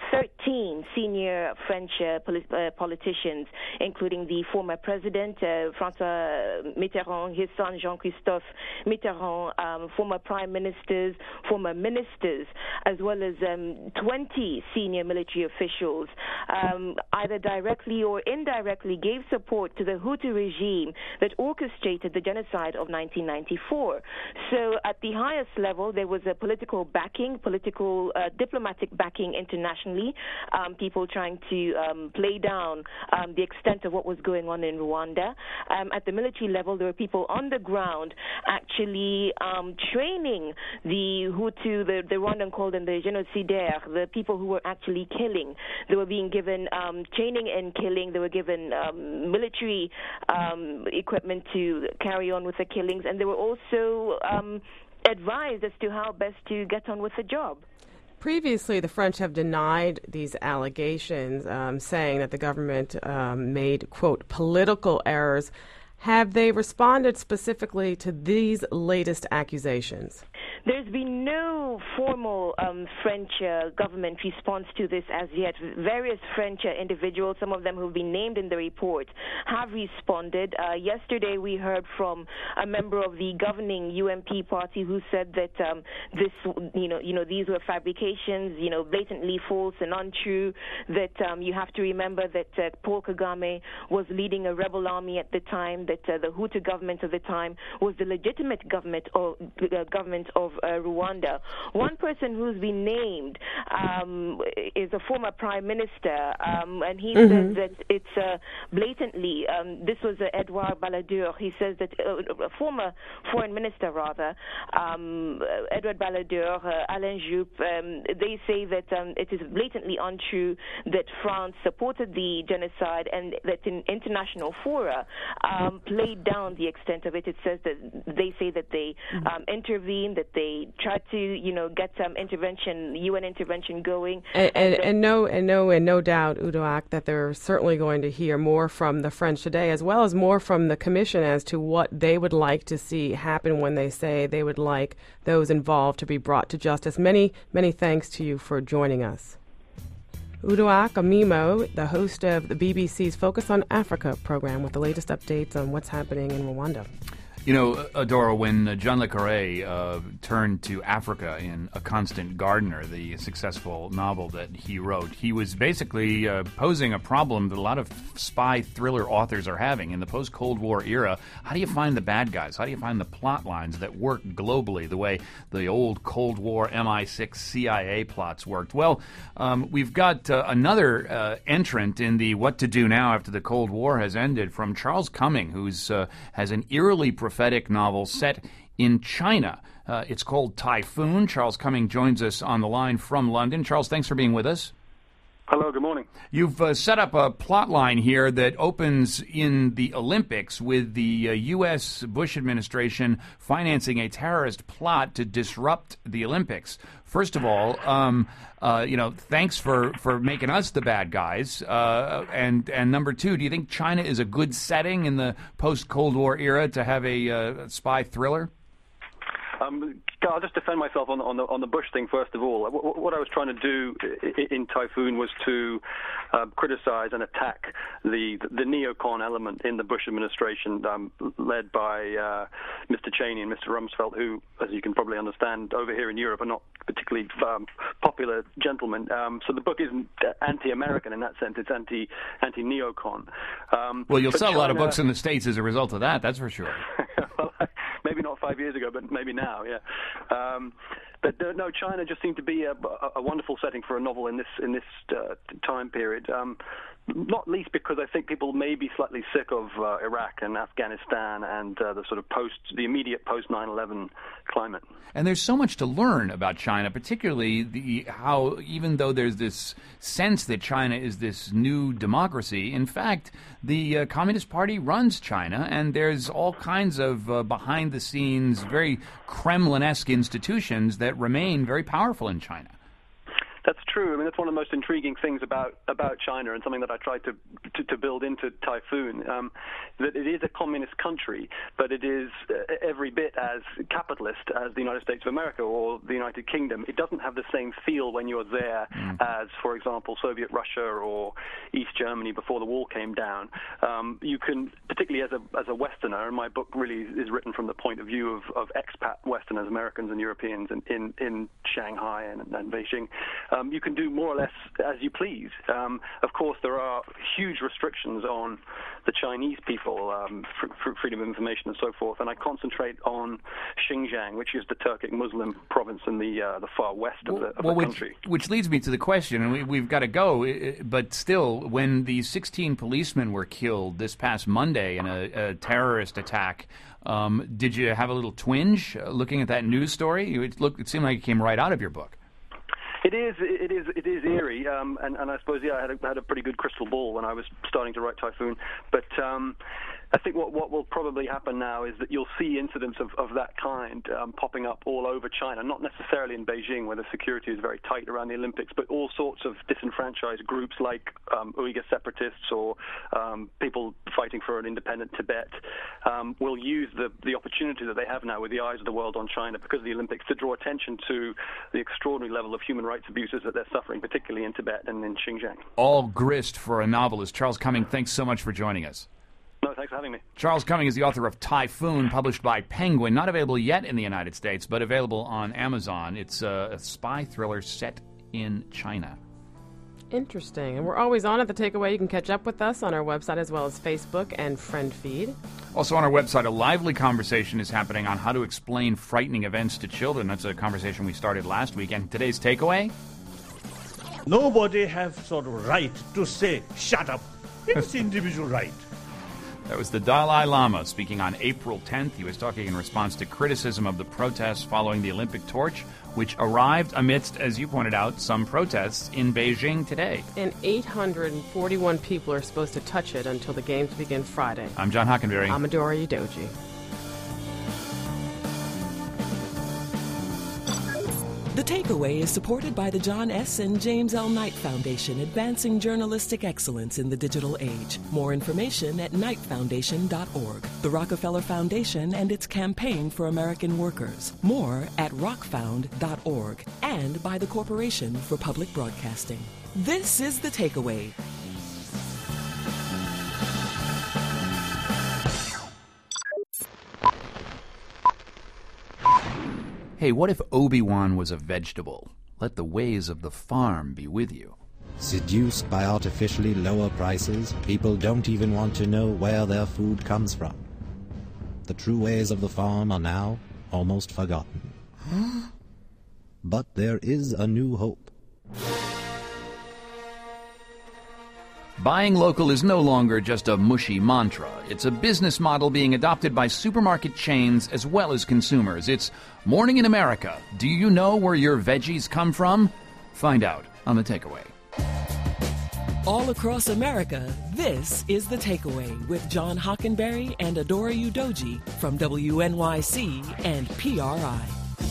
S: 13 senior French politicians, including the former president, François Mitterrand, his son, Antoine Jean-Christophe Mitterrand, former prime ministers, former ministers, as well as 20 senior military officials, either directly or indirectly gave support to the Hutu regime that orchestrated the genocide of 1994. So at the highest level, there was a political backing, diplomatic backing internationally, people trying to play down the extent of what was going on in Rwanda. At the military level, there were people on the ground actually training the Hutu, the Rwandan called them the génocidaires, the people who were actually killing. They were being given training in killing. They were given military equipment to carry on with the killings, and they were also advised as to how best to get on with the job.
D: Previously, the French have denied these allegations, saying that the government made, quote, political errors. Have they responded specifically to these latest accusations?
S: There's been no formal French government response to this as yet. Various French individuals, some of them who have been named in the report, have responded. Yesterday, we heard from a member of the governing UMP party who said that these were fabrications, blatantly false and untrue. That you have to remember that Paul Kagame was leading a rebel army at the time. That the Hutu government of the time was the legitimate government of Rwanda. One person who's been named is a former prime minister, and he says that it's blatantly, this was Edouard Balladur. He says that a former foreign minister, rather, Edouard Balladur, Alain Juppé, they say that it is blatantly untrue that France supported the genocide and that in international fora played down the extent of it. It says that they say that they intervened, that they tried to, get some intervention, UN intervention going.
D: And no doubt, Uduak, that they're certainly going to hear more from the French today, as well as more from the Commission as to what they would like to see happen when they say they would like those involved to be brought to justice. Many, many thanks to you for joining us. Uduak Amimo, the host of the BBC's Focus on Africa program, with the latest updates on what's happening in Rwanda.
A: You know, Adora, when John le Carré turned to Africa in A Constant Gardener, the successful novel that he wrote, he was basically posing a problem that a lot of spy thriller authors are having. In the post-Cold War era, how do you find the bad guys? How do you find the plot lines that work globally the way the old Cold War MI6 CIA plots worked? Well, we've got another entrant in the What to Do Now After the Cold War has ended from Charles Cumming, who's has an eerily prophetic novel set in China. It's called Typhoon. Charles Cumming joins us on the line from London. Charles, thanks for being with us.
T: Hello, good morning.
A: You've set up a plot line here that opens in the Olympics with the U.S. Bush administration financing a terrorist plot to disrupt the Olympics. First of all, thanks for making us the bad guys. And number two, do you think China is a good setting in the post-Cold War era to have a spy thriller?
T: I'll just defend myself on the Bush thing first of all. What I was trying to do in Typhoon was to criticize and attack the neocon element in the Bush administration, led by Mr. Cheney and Mr. Rumsfeld, who, as you can probably understand, over here in Europe are not particularly popular gentlemen. So the book isn't anti-American in that sense; it's anti-neocon.
A: Well, you'll sell a lot of books in the States as a result of that. That's for sure.
T: Well, maybe not 5 years ago, but maybe now, yeah. No, China just seemed to be a wonderful setting for a novel in this time period. Not least because I think people may be slightly sick of Iraq and Afghanistan and the immediate post 9/11 climate.
A: And there's so much to learn about China, particularly how even though there's this sense that China is this new democracy, in fact, the Communist Party runs China, and there's all kinds of behind-the-scenes, very Kremlin-esque institutions that remain very powerful in China.
T: That's true. I mean, that's one of the most intriguing things about China, and something that I tried to build into Typhoon, that it is a communist country, but it is every bit as capitalist as the United States of America or the United Kingdom. It doesn't have the same feel when you're there as, for example, Soviet Russia or East Germany before the wall came down. You can, particularly as a Westerner, and my book really is written from the point of view of expat Westerners, Americans and Europeans in Shanghai and Beijing, you can do more or less as you please. Of course, there are huge restrictions on the Chinese people, freedom of information and so forth, and I concentrate on Xinjiang, which is the Turkic Muslim province in the far west of the country.
A: Which leads me to the question, and we've got to go, but still, when the 16 policemen were killed this past Monday in a terrorist attack, did you have a little twinge looking at that news story? It seemed like it came right out of your book.
T: It is eerie, and I suppose I had a pretty good crystal ball when I was starting to write Typhoon. But I think what will probably happen now is that you'll see incidents of that kind popping up all over China, not necessarily in Beijing where the security is very tight around the Olympics, but all sorts of disenfranchised groups like Uyghur separatists or people fighting for an independent Tibet will use the opportunity that they have now with the eyes of the world on China because of the Olympics to draw attention to the extraordinary level of human rights abuses that they're suffering, particularly in Tibet and in Xinjiang.
A: All grist for a novelist. Charles Cumming, thanks so much for joining us.
T: No, thanks for having me.
A: Charles Cumming is the author of Typhoon, published by Penguin, not available yet in the United States, but available on Amazon. It's a spy thriller set in China.
D: Interesting. And we're always on at The Takeaway. You can catch up with us on our website as well as Facebook and friend feed.
A: Also on our website, a lively conversation is happening on how to explain frightening events to children. That's a conversation we started last week. And today's takeaway?
N: Nobody have sort of right to say, shut up. It's individual right.
A: That was the Dalai Lama speaking on April 10th. He was talking in response to criticism of the protests following the Olympic torch, which arrived amidst, as you pointed out, some protests in Beijing today.
D: And 841 people are supposed to touch it until the games begin Friday.
A: I'm John Hockenberry.
D: I'm Adora Udoji.
C: The Takeaway is supported by the John S. and James L. Knight Foundation, advancing journalistic excellence in the digital age. More information at knightfoundation.org. The Rockefeller Foundation and its campaign for American workers. More at rockfound.org. And by the Corporation for Public Broadcasting. This is The Takeaway.
A: Hey, what if Obi-Wan was a vegetable? Let the ways of the farm be with you.
U: Seduced by artificially lower prices, people don't even want to know where their food comes from. The true ways of the farm are now almost forgotten. But there is a new hope.
A: Buying local is no longer just a mushy mantra. It's a business model being adopted by supermarket chains as well as consumers. It's Morning in America. Do you know where your veggies come from? Find out on The Takeaway.
C: All across America, this is The Takeaway with John Hockenberry and Adora Udoji from WNYC and PRI.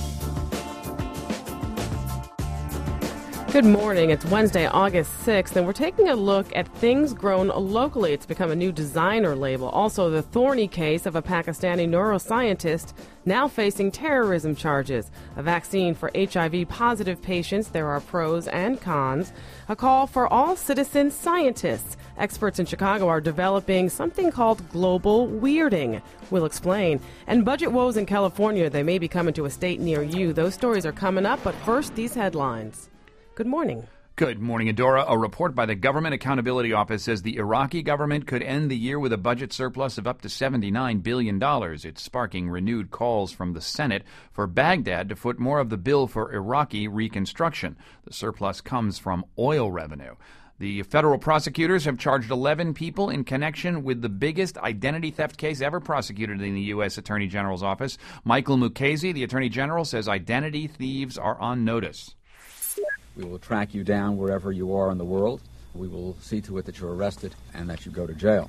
D: Good morning. It's Wednesday, August 6th, and we're taking a look at things grown locally. It's become a new designer label. Also, the thorny case of a Pakistani neuroscientist now facing terrorism charges. A vaccine for HIV-positive patients. There are pros and cons. A call for all citizen scientists. Experts in Chicago are developing something called global weirding. We'll explain. And budget woes in California. They may be coming to a state near you. Those stories are coming up, but first, these headlines. Good morning.
A: Good morning, Adora. A report by the Government Accountability Office says the Iraqi government could end the year with a budget surplus of up to $79 billion. It's sparking renewed calls from the Senate for Baghdad to foot more of the bill for Iraqi reconstruction. The surplus comes from oil revenue. The federal prosecutors have charged 11 people in connection with the biggest identity theft case ever prosecuted in the U.S. Attorney General's office. Michael Mukasey, the Attorney General, says identity thieves are on notice.
V: We will track you down wherever you are in the world. We will see to it that you're arrested and that you go to jail.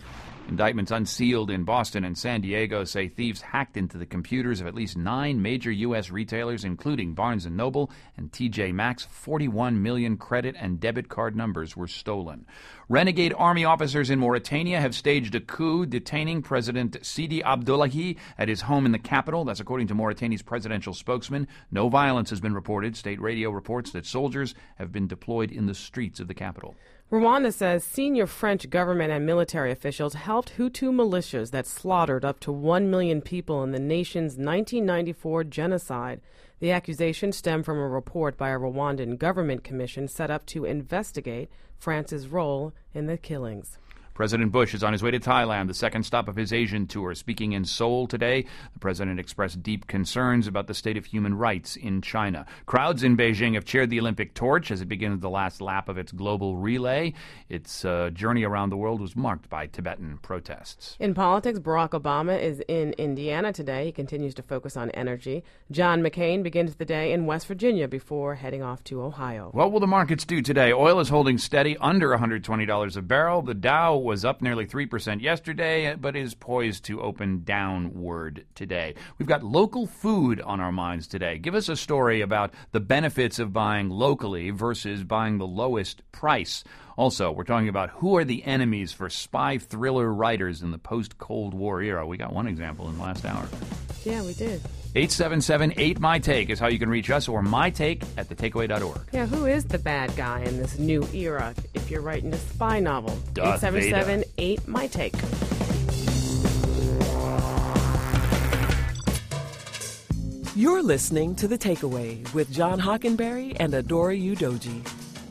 A: Indictments unsealed in Boston and San Diego say thieves hacked into the computers of at least 9 major U.S. retailers, including Barnes & Noble and TJ Maxx. 41 million credit and debit card numbers were stolen. Renegade army officers in Mauritania have staged a coup, detaining President Sidi Abdullahi at his home in the capital. That's according to Mauritania's presidential spokesman. No violence has been reported. State radio reports that soldiers have been deployed in the streets of the capital.
D: Rwanda says senior French government and military officials helped Hutu militias that slaughtered up to 1 million people in the nation's 1994 genocide. The accusation stemmed from a report by a Rwandan government commission set up to investigate France's role in the killings.
A: President Bush is on his way to Thailand, the second stop of his Asian tour. Speaking in Seoul today, the president expressed deep concerns about the state of human rights in China. Crowds in Beijing have cheered the Olympic torch as it begins the last lap of its global relay. Its journey around the world was marked by Tibetan protests.
D: In politics, Barack Obama is in Indiana today. He continues to focus on energy. John McCain begins the day in West Virginia before heading off to Ohio.
A: What will the markets do today? Oil is holding steady under $120 a barrel. The Dow was up nearly 3% yesterday, but is poised to open downward today. We've got local food on our minds today. Give us a story about the benefits of buying locally versus buying the lowest price. Also, we're talking about who are the enemies for spy thriller writers in the post-Cold War era. We got one example in the last hour.
D: Yeah, we did.
A: 877-8MY-TAKE is how you can reach us, or mytake@thetakeaway.org.
D: Yeah, who is the bad guy in this new era if you're writing a spy novel?
A: Darth
D: 877-8MY-TAKE.
C: You're listening to The Takeaway with John Hockenberry and Adora Udoji.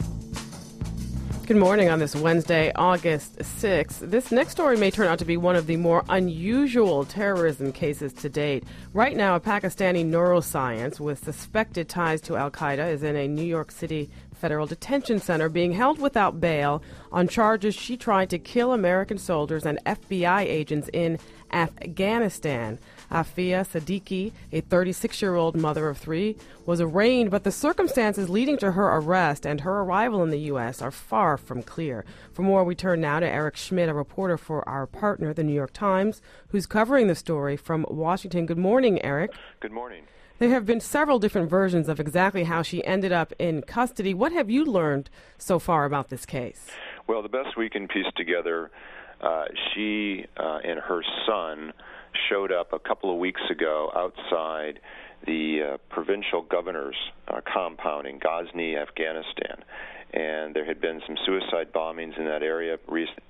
D: Good morning on this Wednesday, August 6th. This next story may turn out to be one of the more unusual terrorism cases to date. Right now, a Pakistani neuroscientist with suspected ties to al-Qaeda is in a New York City federal detention center being held without bail on charges she tried to kill American soldiers and FBI agents in Afghanistan. Afia Siddiqui, a 36-year-old mother of 3, was arraigned, but the circumstances leading to her arrest and her arrival in the U.S. are far from clear. For more, we turn now to Eric Schmidt, a reporter for our partner, The New York Times, who's covering the story from Washington. Good morning, Eric.
B: Good morning.
D: There have been several different versions of exactly how she ended up in custody. What have you learned so far about this case?
B: Well, the best we can piece together, she and her son showed up a couple of weeks ago outside the provincial governor's compound in Ghazni, Afghanistan. And there had been some suicide bombings in that area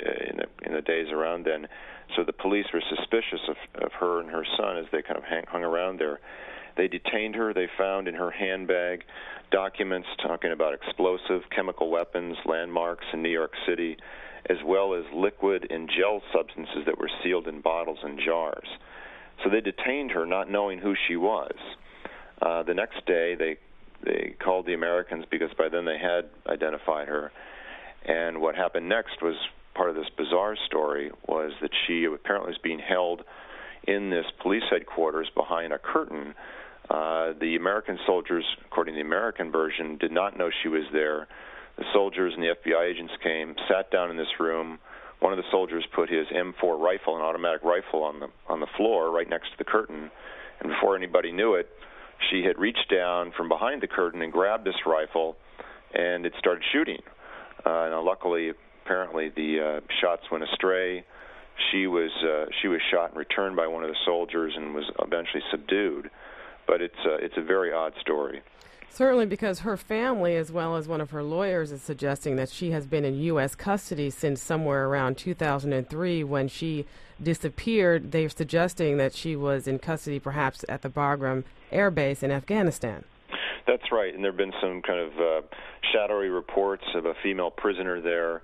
B: in the days around then. So the police were suspicious of her and her son as they kind of hung around there. They detained her. They found in her handbag documents talking about explosive chemical weapons, landmarks in New York City, as well as liquid and gel substances that were sealed in bottles and jars. So they detained her not knowing who she was. The next day they called the Americans because by then they had identified her. And what happened next was part of this bizarre story was that she apparently was being held in this police headquarters behind a curtain. The American soldiers, according to the American version, did not know she was there. The soldiers and the FBI agents came, sat down in this room. One of the soldiers put his M4 rifle, an automatic rifle, on the floor right next to the curtain. And before anybody knew it, she had reached down from behind the curtain and grabbed this rifle, and it started shooting. Now, luckily, apparently, the shots went astray. She was shot and returned by one of the soldiers and was eventually subdued. But it's a very odd story.
D: Certainly, because her family, as well as one of her lawyers, is suggesting that she has been in U.S. custody since somewhere around 2003 when she disappeared. They're suggesting that she was in custody perhaps at the Bagram Air Base in Afghanistan.
B: That's right, and there have been some kind of shadowy reports of a female prisoner there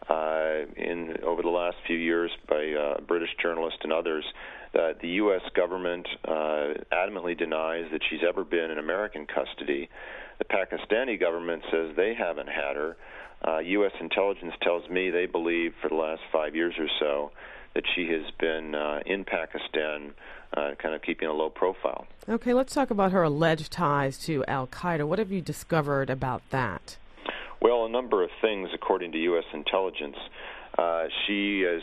B: over the last few years by a British journalist and others. The U.S. government adamantly denies that she's ever been in American custody. The Pakistani government says they haven't had her. U.S. intelligence tells me they believe for the last 5 years or so that she has been in Pakistan, kind of keeping a low profile.
D: Okay, let's talk about her alleged ties to al-Qaeda. What have you discovered about that?
B: Well, a number of things, according to U.S. intelligence. She has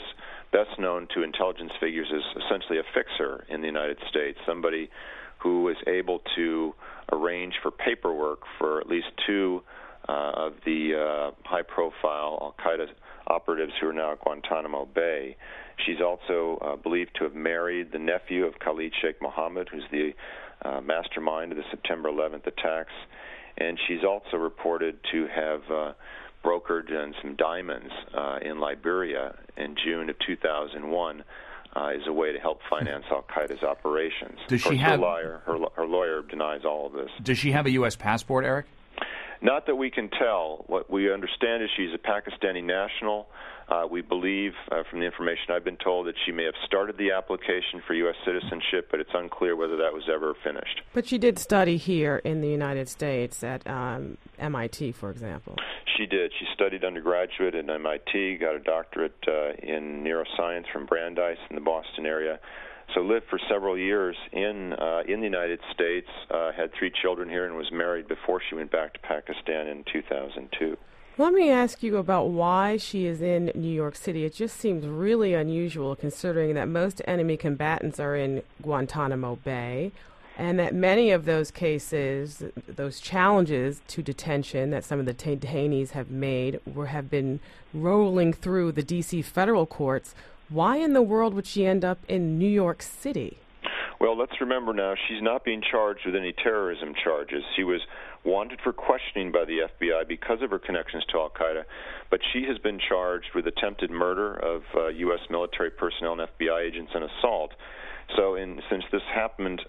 B: best known to intelligence figures as essentially a fixer in the United States, somebody who was able to arrange for paperwork for at least two of the high-profile al-Qaeda operatives who are now at Guantanamo Bay. She's also believed to have married the nephew of Khalid Sheikh Mohammed, who's the mastermind of the September 11th attacks. And she's also reported to have brokered some diamonds in Liberia in June of 2001 as a way to help finance al-Qaeda's operations.
A: Does she have
B: her lawyer denies all of this.
A: Does she have a U.S. passport, Eric?
B: Not that we can tell. What we understand is she's a Pakistani national. We believe, from the information I've been told, that she may have started the application for U.S. citizenship, but it's unclear whether that was ever finished.
D: But she did study here in the United States at MIT, for example.
B: She did. She studied undergraduate at MIT, got a doctorate in neuroscience from Brandeis in the Boston area. So lived for several years in the United States, had 3 children here, and was married before she went back to Pakistan in 2002.
D: Let me ask you about why she is in New York City. It just seems really unusual considering that most enemy combatants are in Guantanamo Bay and that many of those cases, those challenges to detention that some of the detainees have made have been rolling through the D.C. federal courts. Why in the world would she end up in New York City?
B: Well, let's remember now, she's not being charged with any terrorism charges. She was wanted for questioning by the FBI because of her connections to al-Qaeda, but she has been charged with attempted murder of U.S. military personnel and FBI agents and assault. So since this happened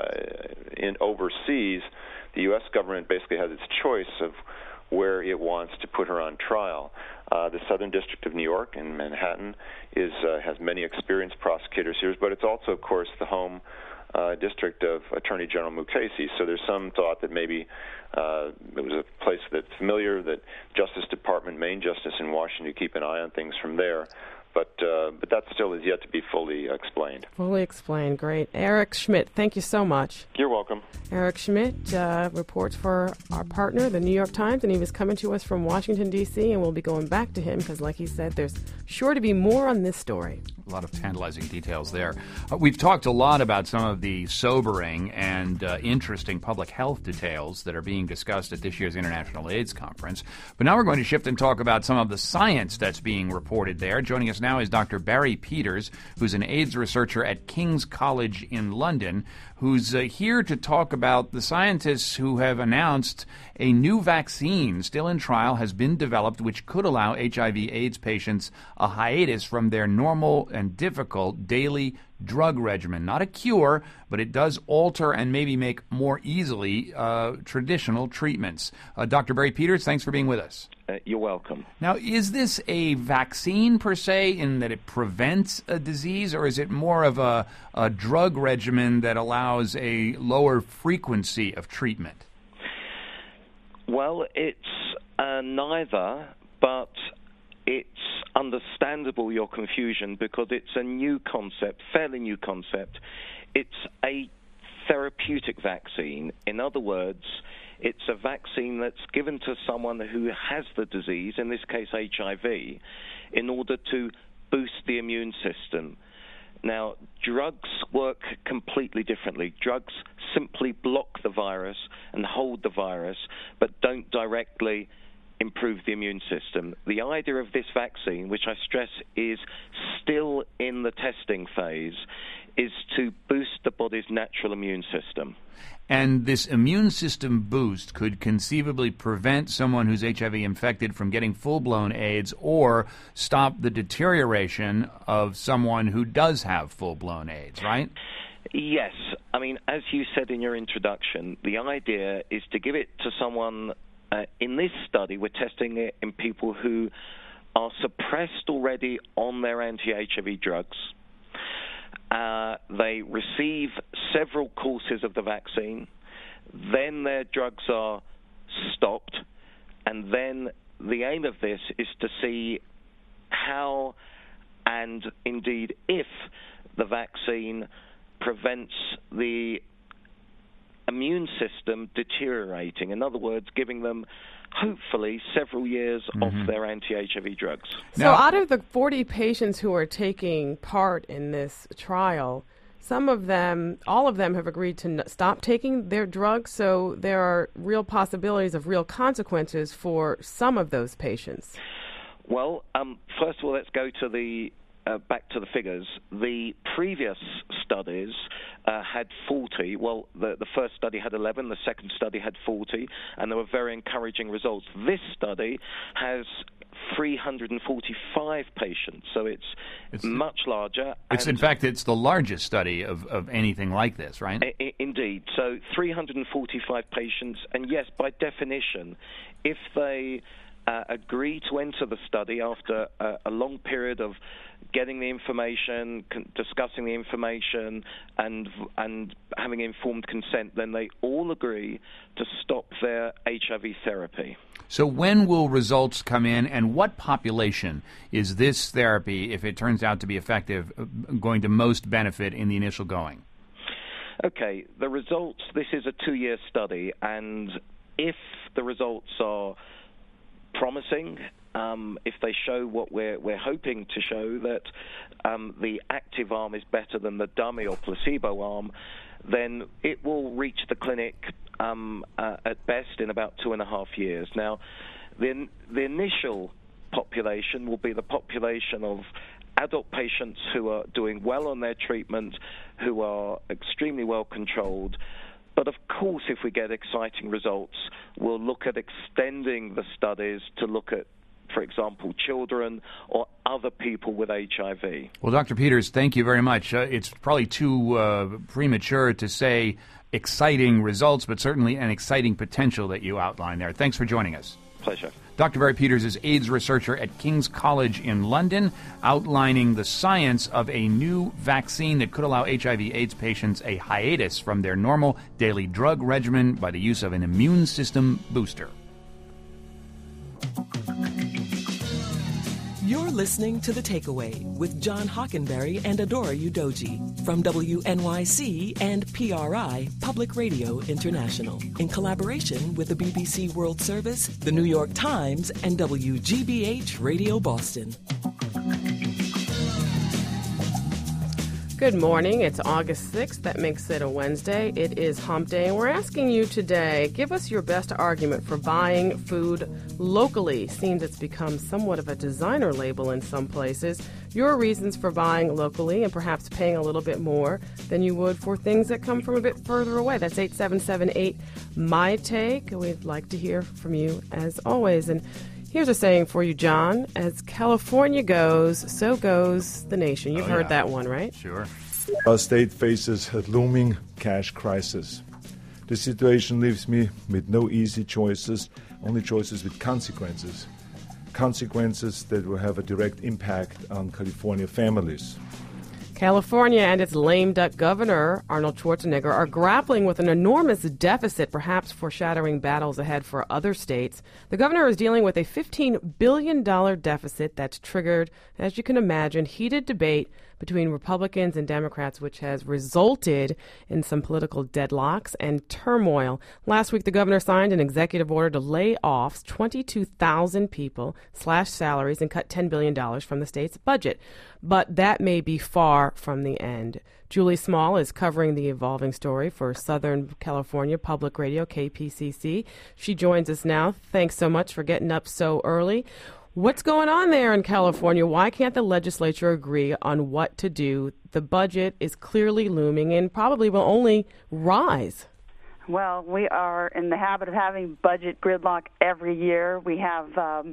B: in overseas, the U.S. government basically has its choice of where it wants to put her on trial. The Southern District of New York in Manhattan has many experienced prosecutors here, but it's also, of course, the home district of Attorney General Mukasey. So there's some thought that maybe it was a place that's familiar, that Justice Department, Main Justice in Washington, keep an eye on things from there. But that still is yet to be fully explained.
D: Fully explained. Great. Eric Schmidt, thank you so much.
B: You're welcome.
D: Eric Schmidt reports for our partner, the New York Times, and he was coming to us from Washington, D.C., and we'll be going back to him because, like he said, there's sure to be more on this story.
A: A lot of tantalizing details there. We've talked a lot about some of the sobering and interesting public health details that are being discussed at this year's International AIDS Conference. But now we're going to shift and talk about some of the science that's being reported there. Joining us now is Dr. Barry Peters, who's an AIDS researcher at King's College in London, who's here to talk about the scientists who have announced a new vaccine still in trial has been developed which could allow HIV/AIDS patients a hiatus from their normal and difficult daily drug regimen. Not a cure, but it does alter and maybe make more easily traditional treatments. Dr. Barry Peters, thanks for being with us.
E: You're welcome.
A: Now, is this a vaccine per se in that it prevents a disease, or is it more of a drug regimen that allows a lower frequency of treatment?
E: Well, it's neither, but it's understandable your confusion because it's a new concept, fairly new concept. It's a therapeutic vaccine. In other words, it's a vaccine that's given to someone who has the disease, in this case HIV, in order to boost the immune system. Now, drugs work completely differently. Drugs simply block the virus and hold the virus, but don't directly improve the immune system. The idea of this vaccine, which I stress is still in the testing phase, is to boost the body's natural immune system.
A: And this immune system boost could conceivably prevent someone who's HIV infected from getting full-blown AIDS or stop the deterioration of someone who does have full-blown AIDS, right?
E: Yes. I mean, as you said in your introduction, the idea is to give it to someone. In this study, we're testing it in people who are suppressed already on their anti-HIV drugs. They receive several courses of the vaccine, then their drugs are stopped, and then the aim of this is to see how and indeed if the vaccine prevents the immune system deteriorating. In other words, giving them, hopefully, several years off their anti-HIV drugs.
D: So out of the 40 patients who are taking part in this trial, some of them, all of them have agreed to stop taking their drugs, so there are real possibilities of real consequences for some of those patients.
E: Well, first of all, let's go to the back to the figures. The previous studies had 40. Well, the first study had 11, the second study had 40, and there were very encouraging results. This study has 345 patients, so it's much larger.
A: It's in fact, it's the largest study of anything like this, right?
E: Indeed. So 345 patients, and yes, by definition, if they agree to enter the study after a long period of getting the information, discussing the information, and having informed consent, then they all agree to stop their HIV therapy.
A: So when will results come in, and what population is this therapy, if it turns out to be effective, going to most benefit in the initial going?
E: Okay, the results, this is a 2-year study, and if the results are promising, if they show what we're hoping to show, that the active arm is better than the dummy or placebo arm, then it will reach the clinic at best in about 2.5 years. Now, the initial population will be the population of adult patients who are doing well on their treatment, who are extremely well controlled. But of course, if we get exciting results, we'll look at extending the studies to look at, for example, children or other people with HIV.
A: Well, Dr. Peters, thank you very much. It's probably too premature to say exciting results, but certainly an exciting potential that you outlined there. Thanks for joining us.
E: Pleasure.
A: Dr. Barry Peters is AIDS researcher at King's College in London, outlining the science of a new vaccine that could allow HIV/AIDS patients a hiatus from their normal daily drug regimen by the use of an immune system booster.
C: You're listening to The Takeaway with John Hockenberry and Adora Udoji from WNYC and PRI, Public Radio International, in collaboration with the BBC World Service, the New York Times, and WGBH Radio Boston.
D: Good morning. It's August 6th. That makes it a Wednesday. It is Hump Day, and we're asking you today, give us your best argument for buying food locally. Seems it's become somewhat of a designer label in some places. Your reasons for buying locally and perhaps paying a little bit more than you would for things that come from a bit further away. That's 8778 My Take. We'd like to hear from you as always. And here's a saying for you, John. As California goes, so goes the nation. You've heard that one, right?
A: Sure.
F: Our state faces a looming cash crisis. The situation leaves me with no easy choices, only choices with consequences. Consequences that will have a direct impact on California families.
D: California and its lame duck governor, Arnold Schwarzenegger, are grappling with an enormous deficit, perhaps foreshadowing battles ahead for other states. The governor is dealing with a $15 billion deficit that's triggered, as you can imagine, heated debate between Republicans and Democrats, which has resulted in some political deadlocks and turmoil. Last week, the governor signed an executive order to lay off 22,000 people, slash salaries, and cut $10 billion from the state's budget. But that may be far from the end. Julie Small is covering the evolving story for Southern California Public Radio, KPCC. She joins us now. Thanks so much for getting up so early. What's going on there in California? Why can't the legislature agree on what to do? The budget is clearly looming and probably will only rise.
G: Well, we are in the habit of having budget gridlock every year. We have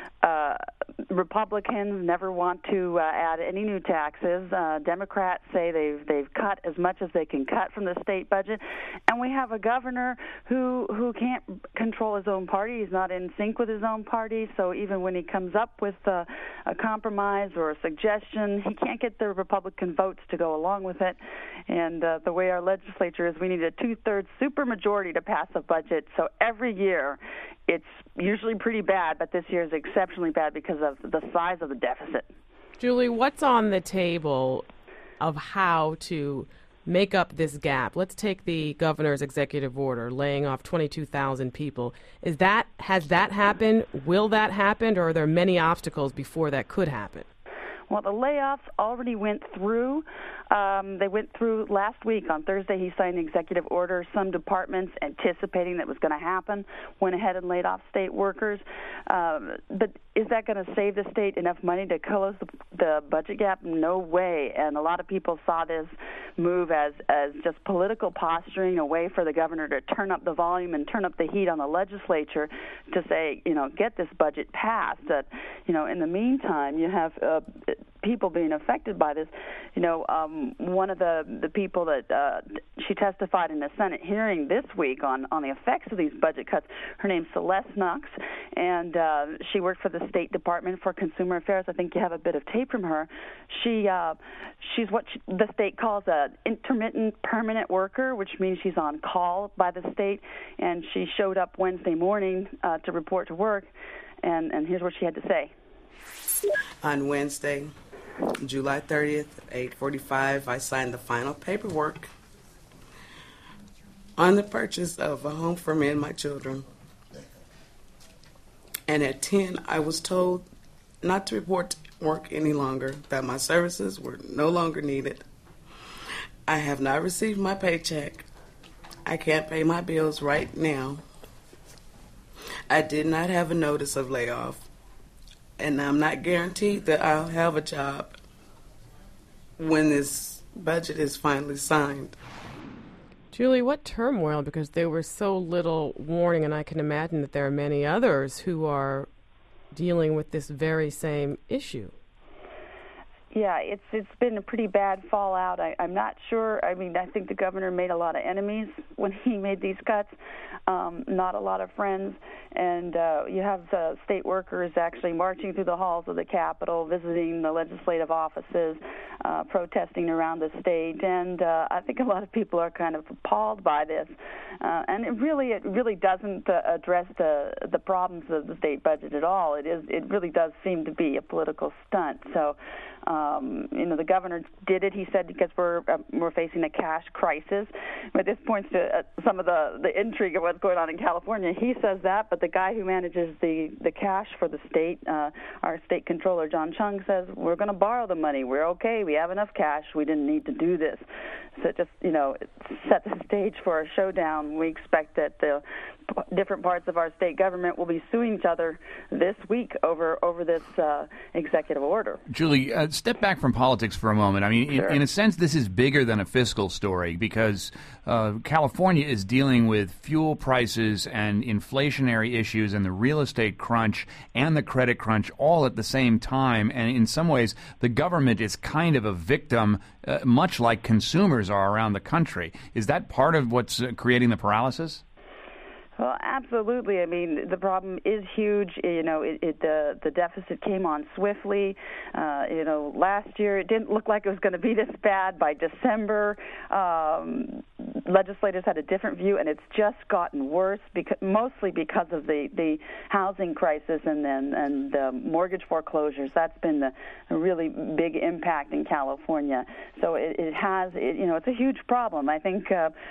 G: Republicans never want to add any new taxes. Democrats say they've cut as much as they can cut from the state budget, and we have a governor who can't control his own party. He's not in sync with his own party, so even when he comes up with a compromise or a suggestion, he can't get the Republican votes to go along with it. And the way our legislature is, we need a 2/3 supermajority to pass a budget. So every year, it's usually pretty bad, but this year is exceptionally bad because of the size of the deficit.
D: Julie, what's on the table of how to make up this gap? Let's take the governor's executive order laying off 22,000 people. Has that happened? Will that happen? Or are there many obstacles before that could happen?
G: Well, the layoffs already went through. They went through last week. On Thursday, he signed an executive order. Some departments, anticipating that was going to happen, went ahead and laid off state workers. But is that going to save the state enough money to close the budget gap? No way. And a lot of people saw this move as just political posturing, a way for the governor to turn up the volume and turn up the heat on the legislature to say, get this budget passed. That, in the meantime, you have people being affected by this. One of the people that she testified in the Senate hearing this week on the effects of these budget cuts, her name's Celeste Knox, and she worked for the State Department for Consumer Affairs. I think you have a bit of tape from her. She's what the state calls an intermittent permanent worker, which means she's on call by the state, and she showed up Wednesday morning to report to work, and here's what she had to say.
H: On Wednesday, July 30th, 8:45, I signed the final paperwork on the purchase of a home for me and my children. And at 10, I was told not to report to work any longer, that my services were no longer needed. I have not received my paycheck. I can't pay my bills right now. I did not have a notice of layoff. And I'm not guaranteed that I'll have a job when this budget is finally signed.
D: Julie, what turmoil, because there was so little warning, and I can imagine that there are many others who are dealing with this very same issue.
G: Yeah, it's been a pretty bad fallout. I'm not sure. I mean, I think the governor made a lot of enemies when he made these cuts, not a lot of friends. And you have state workers actually marching through the halls of the Capitol, visiting the legislative offices, protesting around the state. And I think a lot of people are kind of appalled by this. And it really doesn't address the problems of the state budget at all. It really does seem to be a political stunt. So. The governor did it, he said, because we're facing a cash crisis. But this points to some of the intrigue of what's going on in California. He says that, but the guy who manages the cash for the state, our state controller, John Chung, says we're going to borrow the money. We're okay. We have enough cash. We didn't need to do this. So it just, set the stage for a showdown. We expect that the different parts of our state government will be suing each other this week over this executive order.
A: Julie, step back from politics for a moment. I mean,
G: Sure.
A: in a sense, this is bigger than a fiscal story because California is dealing with fuel prices and inflationary issues and the real estate crunch and the credit crunch all at the same time. And in some ways, the government is kind of a victim, much like consumers are around the country. Is that part of what's creating the paralysis?
G: Well, absolutely. I mean, the problem is huge. The deficit came on swiftly. Last year it didn't look like it was going to be this bad. By December, legislators had a different view, and it's just gotten worse, mostly because of the housing crisis and mortgage foreclosures. That's been a really big impact in California. So it's a huge problem. I think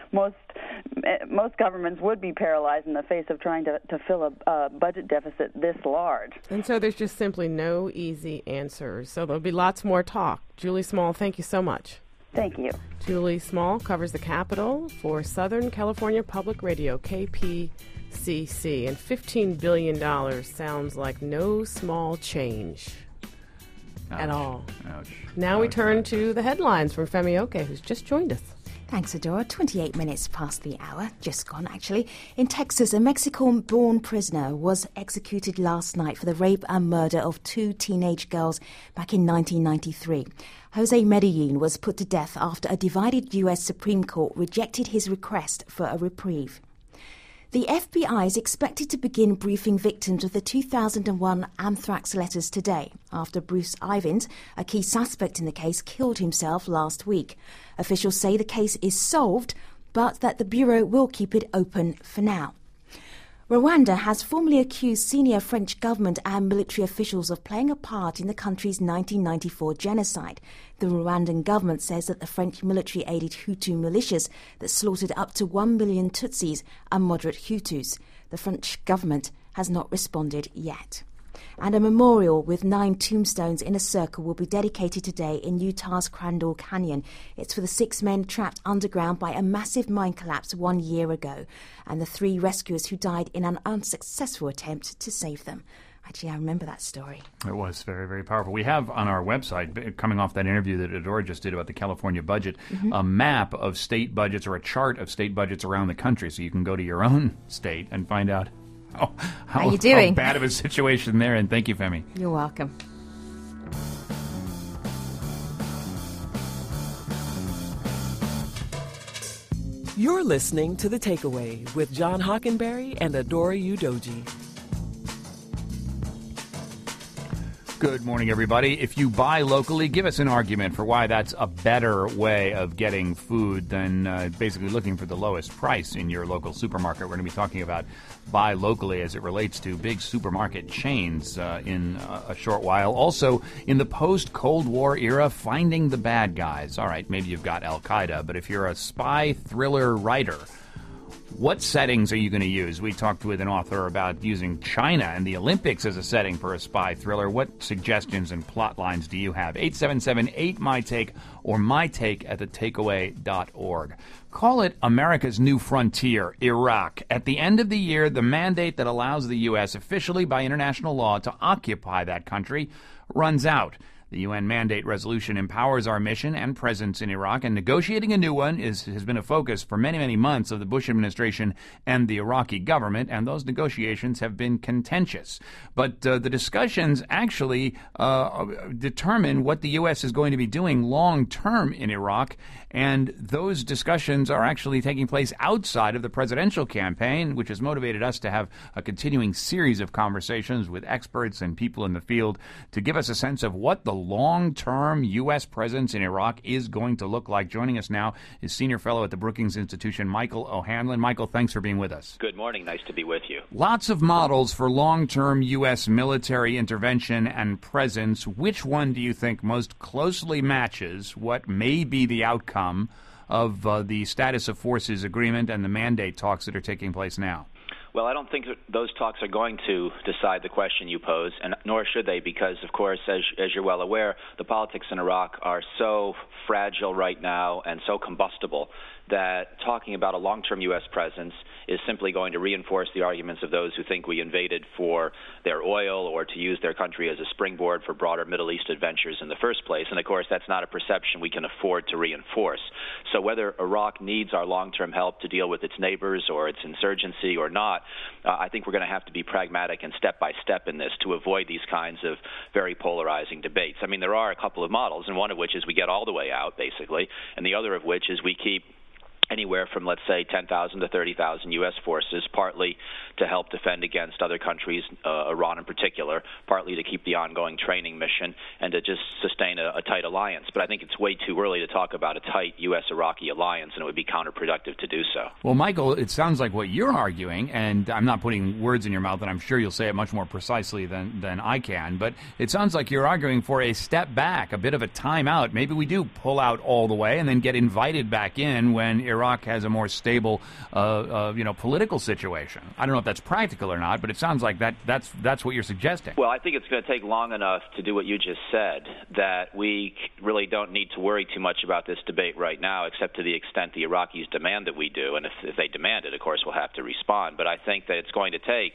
G: most governments would be paralyzed in the face of trying to fill a budget deficit this large.
D: And so there's just simply no easy answers. So there'll be lots more talk. Julie Small, thank you so much.
G: Thank you.
D: Julie Small covers the Capitol for Southern California Public Radio, KPCC. And $15 billion sounds like no small change at all.
A: Ouch.
D: Now we turn to the headlines from Femi Oke, who's just joined us.
I: Thanks, Adora. 28 minutes past the hour, just gone actually. In Texas, a Mexican-born prisoner was executed last night for the rape and murder of 2 teenage girls back in 1993. Jose Medellin was put to death after a divided U.S. Supreme Court rejected his request for a reprieve. The FBI is expected to begin briefing victims of the 2001 anthrax letters today, after Bruce Ivins, a key suspect in the case, killed himself last week. Officials say the case is solved, but that the Bureau will keep it open for now. Rwanda has formally accused senior French government and military officials of playing a part in the country's 1994 genocide. The Rwandan government says that the French military aided Hutu militias that slaughtered up to 1 million Tutsis and moderate Hutus. The French government has not responded yet. And a memorial with 9 tombstones in a circle will be dedicated today in Utah's Crandall Canyon. It's for the 6 men trapped underground by a massive mine collapse 1 year ago, and the 3 rescuers who died in an unsuccessful attempt to save them. Actually, I remember that story.
A: It was very, very powerful. We have on our website, coming off that interview that Adora just did about the California budget, a map of state budgets or a chart of state budgets around the country, so you can go to your own state and find out how
I: you doing?
A: How bad of a situation there. And thank you, Femi.
I: You're welcome.
C: You're listening to The Takeaway with John Hockenberry and Adora Udoji.
A: Good morning, everybody. If you buy locally, give us an argument for why that's a better way of getting food than basically looking for the lowest price in your local supermarket. We're going to be talking about buy locally as it relates to big supermarket chains in a short while. Also, in the post-Cold War era, finding the bad guys. All right, maybe you've got Al-Qaeda, but if you're a spy thriller writer, what settings are you going to use? We talked with an author about using China and the Olympics as a setting for a spy thriller. What suggestions and plot lines do you have? 877-8-MY-TAKE or mytake@thetakeaway.org. Call it America's new frontier, Iraq. At the end of the year, the mandate that allows the U.S. officially by international law to occupy that country runs out. The UN mandate resolution empowers our mission and presence in Iraq, and negotiating a new one has been a focus for many, many months of the Bush administration and the Iraqi government, and those negotiations have been contentious. But the discussions actually determine what the U.S. is going to be doing long-term in Iraq, and those discussions are actually taking place outside of the presidential campaign, which has motivated us to have a continuing series of conversations with experts and people in the field to give us a sense of what the long-term U.S. presence in Iraq is going to look like. Joining us now is Senior Fellow at the Brookings Institution, Michael O'Hanlon. Michael, thanks for being with us.
J: Good morning. Nice to be with you.
A: Lots of models for long-term U.S. military intervention and presence. Which one do you think most closely matches what may be the outcome of the Status of Forces Agreement and the mandate talks that are taking place now?
J: Well, I don't think those talks are going to decide the question you pose, and nor should they, because, of course, as you're well aware, the politics in Iraq are so fragile right now and so combustible that talking about a long-term U.S. presence is simply going to reinforce the arguments of those who think we invaded for their oil or to use their country as a springboard for broader Middle East adventures in the first place. And, of course, that's not a perception we can afford to reinforce. So whether Iraq needs our long-term help to deal with its neighbors or its insurgency or not, I think we're going to have to be pragmatic and step-by-step in this to avoid these kinds of very polarizing debates. I mean, there are a couple of models, and one of which is we get all the way out, basically, and the other of which is we keep anywhere from, let's say, 10,000 to 30,000 U.S. forces, partly to help defend against other countries, Iran in particular, partly to keep the ongoing training mission, and to just sustain a tight alliance. But I think it's way too early to talk about a tight U.S.-Iraqi alliance, and it would be counterproductive to do so.
A: Well, Michael, it sounds like what you're arguing, and I'm not putting words in your mouth, and I'm sure you'll say it much more precisely than I can, but it sounds like you're arguing for a step back, a bit of a timeout. Maybe we do pull out all the way and then get invited back in when Iraq has a more stable, political situation. I don't know if that's practical or not, but it sounds like that's what you're suggesting.
J: Well, I think it's going to take long enough to do what you just said, that we really don't need to worry too much about this debate right now, except to the extent the Iraqis demand that we do. And if they demand it, of course, we'll have to respond. But I think that it's going to take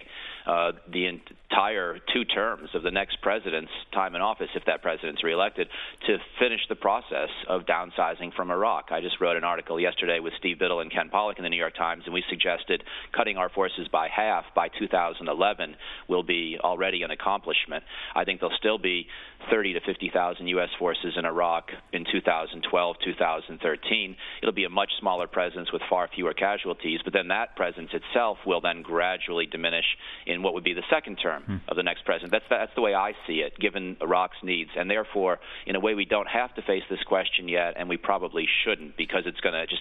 J: the entire 2 terms of the next president's time in office, if that president's reelected, to finish the process of downsizing from Iraq. I just wrote an article yesterday with Steve Biddle and Ken Pollack in the New York Times, and we suggested cutting our forces by half by 2011 will be already an accomplishment. I think there'll still be 30 to 50,000 U.S. forces in Iraq in 2012, 2013. It'll be a much smaller presence with far fewer casualties, but then that presence itself will then gradually diminish in what would be the second term of the next president. That's the way I see it, given Iraq's needs, and therefore, in a way, we don't have to face this question yet, and we probably shouldn't, because it's going to just incite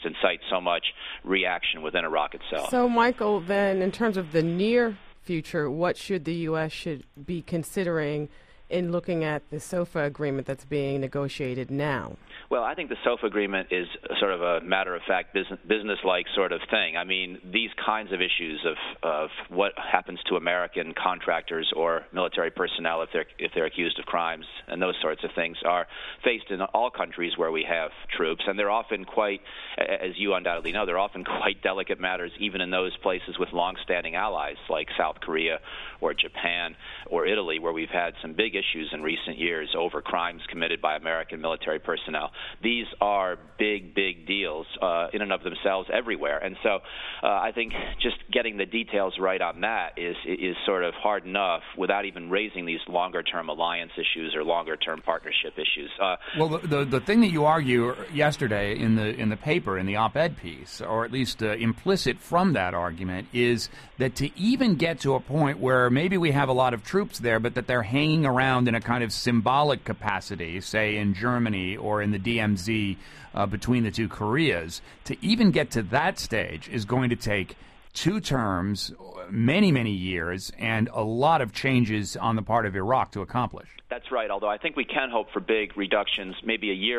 J: so much reaction within Iraq itself.
D: So, Michael, then in terms of the near future, what should the U.S. should be considering in looking at the SOFA agreement that's being negotiated now?
J: Well, I think the SOFA agreement is sort of a matter-of-fact, business-like sort of thing. I mean, these kinds of issues of what happens to American contractors or military personnel if they're accused of crimes and those sorts of things are faced in all countries where we have troops, and they're often quite, as you undoubtedly know, they're often quite delicate matters even in those places with long-standing allies like South Korea or Japan or Italy, where we've had some big issues in recent years over crimes committed by American military personnel. These are big, big deals in and of themselves everywhere. And so I think just getting the details right on that is sort of hard enough without even raising these longer-term alliance issues or longer-term partnership issues.
A: Well, the thing that you argue yesterday in the paper, in the op-ed piece, or at least implicit from that argument, is that to even get to a point where maybe we have a lot of troops there, but that they're hanging around in a kind of symbolic capacity, say in Germany or in the DMZ between the two Koreas, to even get to that stage is going to take 2 terms, many, many years, and a lot of changes on the part of Iraq to accomplish.
J: That's right, although I think we can hope for big reductions, maybe a year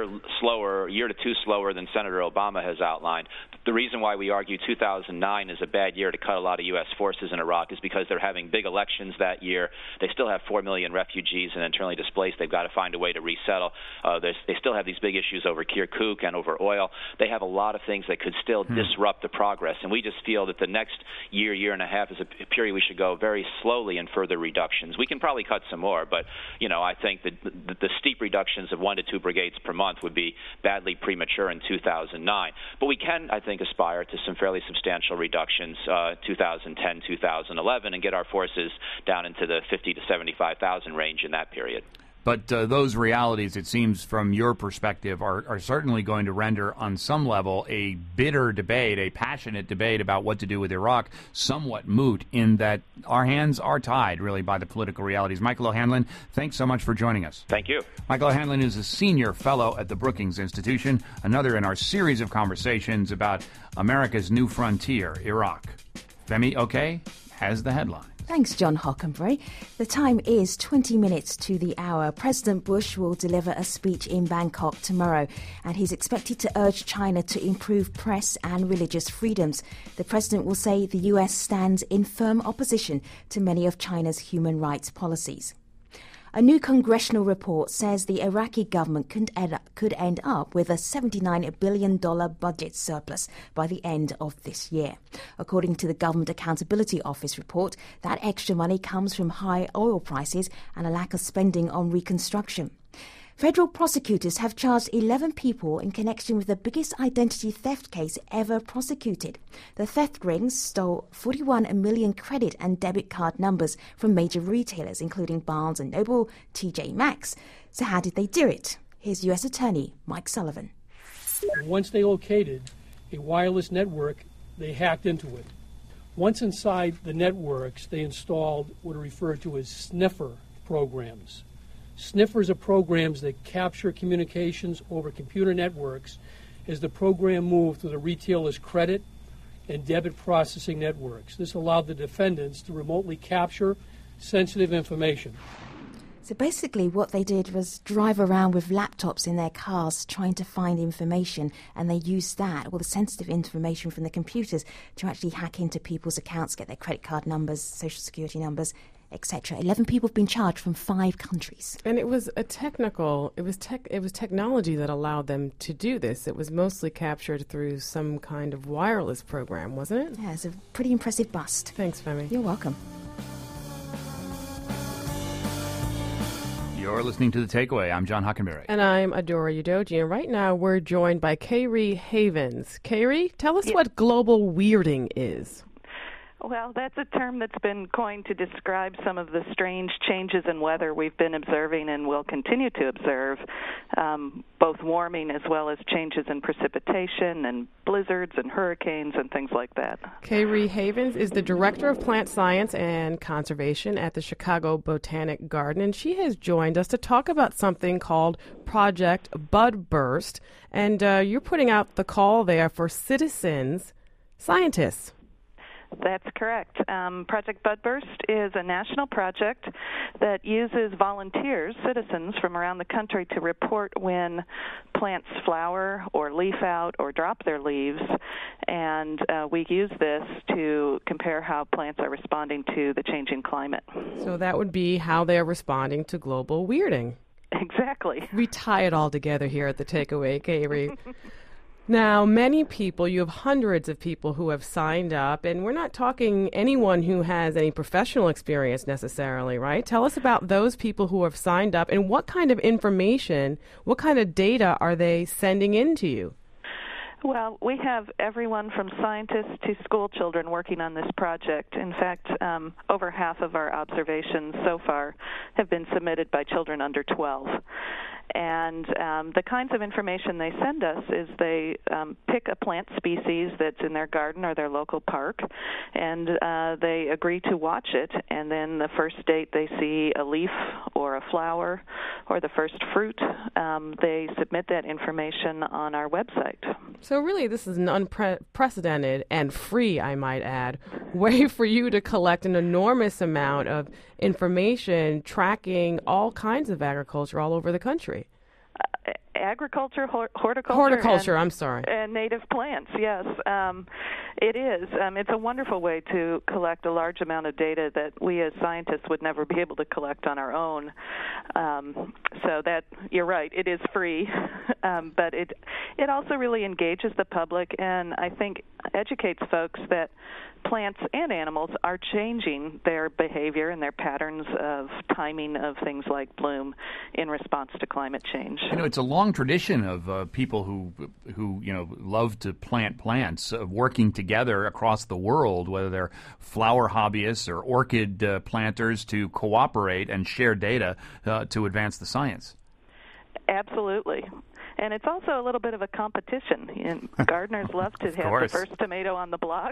J: to 2 slower than Senator Obama has outlined. The reason why we argue 2009 is a bad year to cut a lot of U.S. forces in Iraq is because they're having big elections that year. They still have 4 million refugees and internally displaced. They've got to find a way to resettle. They still have these big issues over Kirkuk and over oil. They have a lot of things that could still disrupt the progress, and we just feel that the next year and a half is a period we should go very slowly in further reductions. We can probably cut some more, but, I think that the steep reductions of 1 to 2 brigades per month would be badly premature in 2009. But we can, I think, aspire to some fairly substantial reductions 2010, 2011, and get our forces down into the 50 to 75,000 range in that period.
A: But those realities, it seems, from your perspective, are certainly going to render, on some level, a bitter debate, a passionate debate about what to do with Iraq, somewhat moot in that our hands are tied, really, by the political realities. Michael O'Hanlon, thanks so much for joining us.
J: Thank you.
A: Michael O'Hanlon is a senior fellow at the Brookings Institution, another in our series of conversations about America's new frontier, Iraq. Femi Oke has the headline.
I: Thanks, John Hockenberry. The time is 20 minutes to the hour. President Bush will deliver a speech in Bangkok tomorrow, and he's expected to urge China to improve press and religious freedoms. The president will say the U.S. stands in firm opposition to many of China's human rights policies. A new congressional report says the Iraqi government could end up with a $79 billion budget surplus by the end of this year. According to the Government Accountability Office report, that extra money comes from high oil prices and a lack of spending on reconstruction. Federal prosecutors have charged 11 people in connection with the biggest identity theft case ever prosecuted. The theft rings stole 41 million credit and debit card numbers from major retailers, including Barnes & Noble, TJ Maxx. So how did they do it? Here's U.S. Attorney Mike Sullivan.
K: Once they located a wireless network, they hacked into it. Once inside the networks, they installed what are referred to as sniffer programs. Sniffers are programs that capture communications over computer networks as the program moved through the retailer's credit and debit processing networks. This allowed the defendants to remotely capture sensitive information.
I: So basically what they did was drive around with laptops in their cars trying to find information, and they used that, all the sensitive information from the computers, to actually hack into people's accounts, get their credit card numbers, social security numbers, etc. 11 people have been charged from 5 countries.
D: And it was technology that allowed them to do this. It was mostly captured through some kind of wireless program, wasn't it?
I: Yeah, it's a pretty impressive bust.
D: Thanks, Femi.
I: You're welcome.
A: You're listening to The Takeaway. I'm John Hockenberry.
D: And I'm Adora Udoji. And right now we're joined by Kari Havens. Kari, tell us what global weirding is.
L: Well, that's a term that's been coined to describe some of the strange changes in weather we've been observing and will continue to observe, both warming as well as changes in precipitation and blizzards and hurricanes and things like that.
D: Kay Havens is the Director of Plant Science and Conservation at the Chicago Botanic Garden, and she has joined us to talk about something called Project Budburst. And you're putting out the call there for citizens, scientists.
L: That's correct. Project Budburst is a national project that uses volunteers, citizens from around the country, to report when plants flower or leaf out or drop their leaves. And we use this to compare how plants are responding to the changing climate.
D: So that would be how they're responding to global weirding.
L: Exactly.
D: We tie it all together here at the Takeaway, Kay. Now, many people, you have hundreds of people who have signed up, and we're not talking anyone who has any professional experience necessarily, right? Tell us about those people who have signed up and what kind of information, what kind of data are they sending in to you?
L: Well, we have everyone from scientists to school children working on this project. In fact, over half of our observations so far have been submitted by children under 12. And the kinds of information they send us is they pick a plant species that's in their garden or their local park, and they agree to watch it. And then the first date they see a leaf or a flower or the first fruit, they submit that information on our website.
D: So really, this is an unprecedented and free, I might add, way for you to collect an enormous amount of information tracking all kinds of agriculture all over the country.
L: Agriculture, horticulture,
D: I'm sorry.
L: And native plants, yes. It is. It's a wonderful way to collect a large amount of data that we as scientists would never be able to collect on our own. So that, you're right, it is free, but it also really engages the public and I think educates folks that plants and animals are changing their behavior and their patterns of timing of things like bloom in response to climate change.
A: You know, it's a long tradition of people who love to plant plants, working together across the world, whether they're flower hobbyists or orchid planters, to cooperate and share data to advance the science.
L: Absolutely. And it's also a little bit of a competition. Gardeners love to have the first tomato on the block.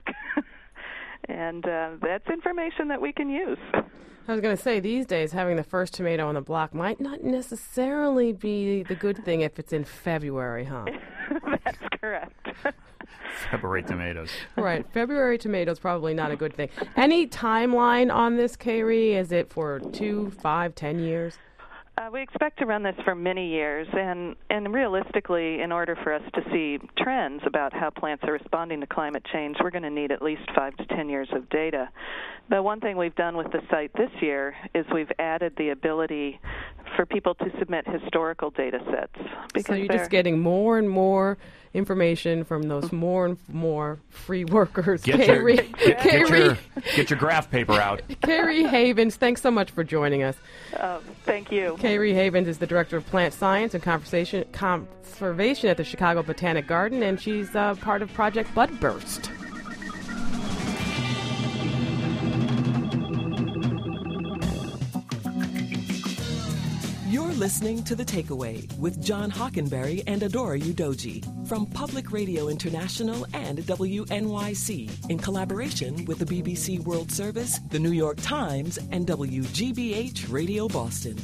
L: And that's information that we can use.
D: I was going to say, these days, having the first tomato on the block might not necessarily be the good thing if it's in February, huh?
L: That's correct.
A: February tomatoes.
D: Right. February tomatoes, probably not a good thing. Any timeline on this, Kay? Is it for 2, 5, 10 years?
L: We expect to run this for many years, and realistically, in order for us to see trends about how plants are responding to climate change, we're going to need at least 5 to 10 years of data. But one thing we've done with the site this year is we've added the ability for people to submit historical data sets.
D: So you're just getting more and more information from those more and more free workers.
A: Get your graph paper out.
D: Kay Havens, thanks so much for joining us.
L: Thank you.
D: Kay Havens is the Director of Plant Science and Conservation at the Chicago Botanic Garden, and she's part of Project Budburst.
C: You're listening to The Takeaway with John Hockenberry and Adora Udoji from Public Radio International and WNYC in collaboration with the BBC World Service, the New York Times, and WGBH Radio Boston.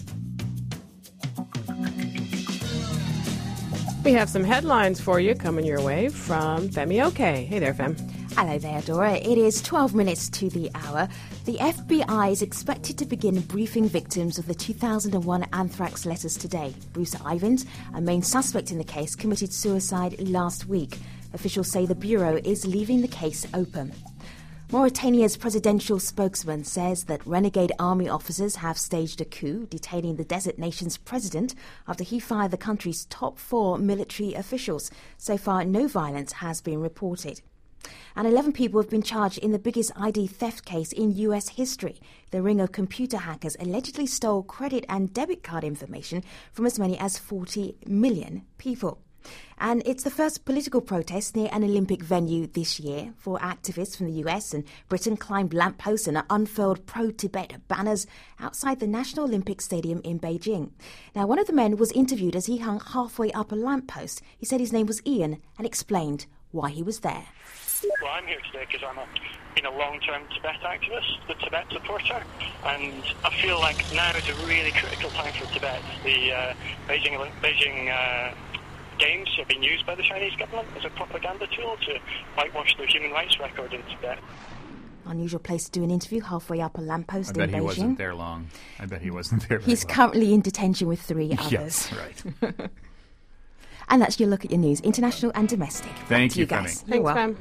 D: We have some headlines for you coming your way from Femi Oke. Hey there, Fem.
I: Hello there, Dora. It is 12 minutes to the hour. The FBI is expected to begin briefing victims of the 2001 anthrax letters today. Bruce Ivins, a main suspect in the case, committed suicide last week. Officials say the Bureau is leaving the case open. Mauritania's presidential spokesman says that renegade army officers have staged a coup, detaining the desert nation's president after he fired the country's top 4 military officials. So far, no violence has been reported. And 11 people have been charged in the biggest ID theft case in U.S. history. The ring of computer hackers allegedly stole credit and debit card information from as many as 40 million people. And it's the first political protest near an Olympic venue this year. 4 activists from the US and Britain climbed lampposts and unfurled pro-Tibet banners outside the National Olympic Stadium in Beijing. Now, one of the men was interviewed as he hung halfway up a lamppost. He said his name was Ian and explained why he was there.
M: Well, I'm here today because I'm been a long-term Tibet activist, the Tibet supporter, and I feel like now is a really critical time for Tibet. The Beijing Games have been used by the Chinese government as a propaganda tool to whitewash their human rights record in Tibet.
I: Unusual place to do an interview, halfway up a lamppost in Beijing.
A: I bet he wasn't there long. I bet he wasn't there very
I: He's
A: long.
I: currently in detention with 3 others.
A: Yes, right.
I: And that's your look at your news, international and domestic.
A: Thank you,
I: guys.
A: Femi.
I: You're welcome.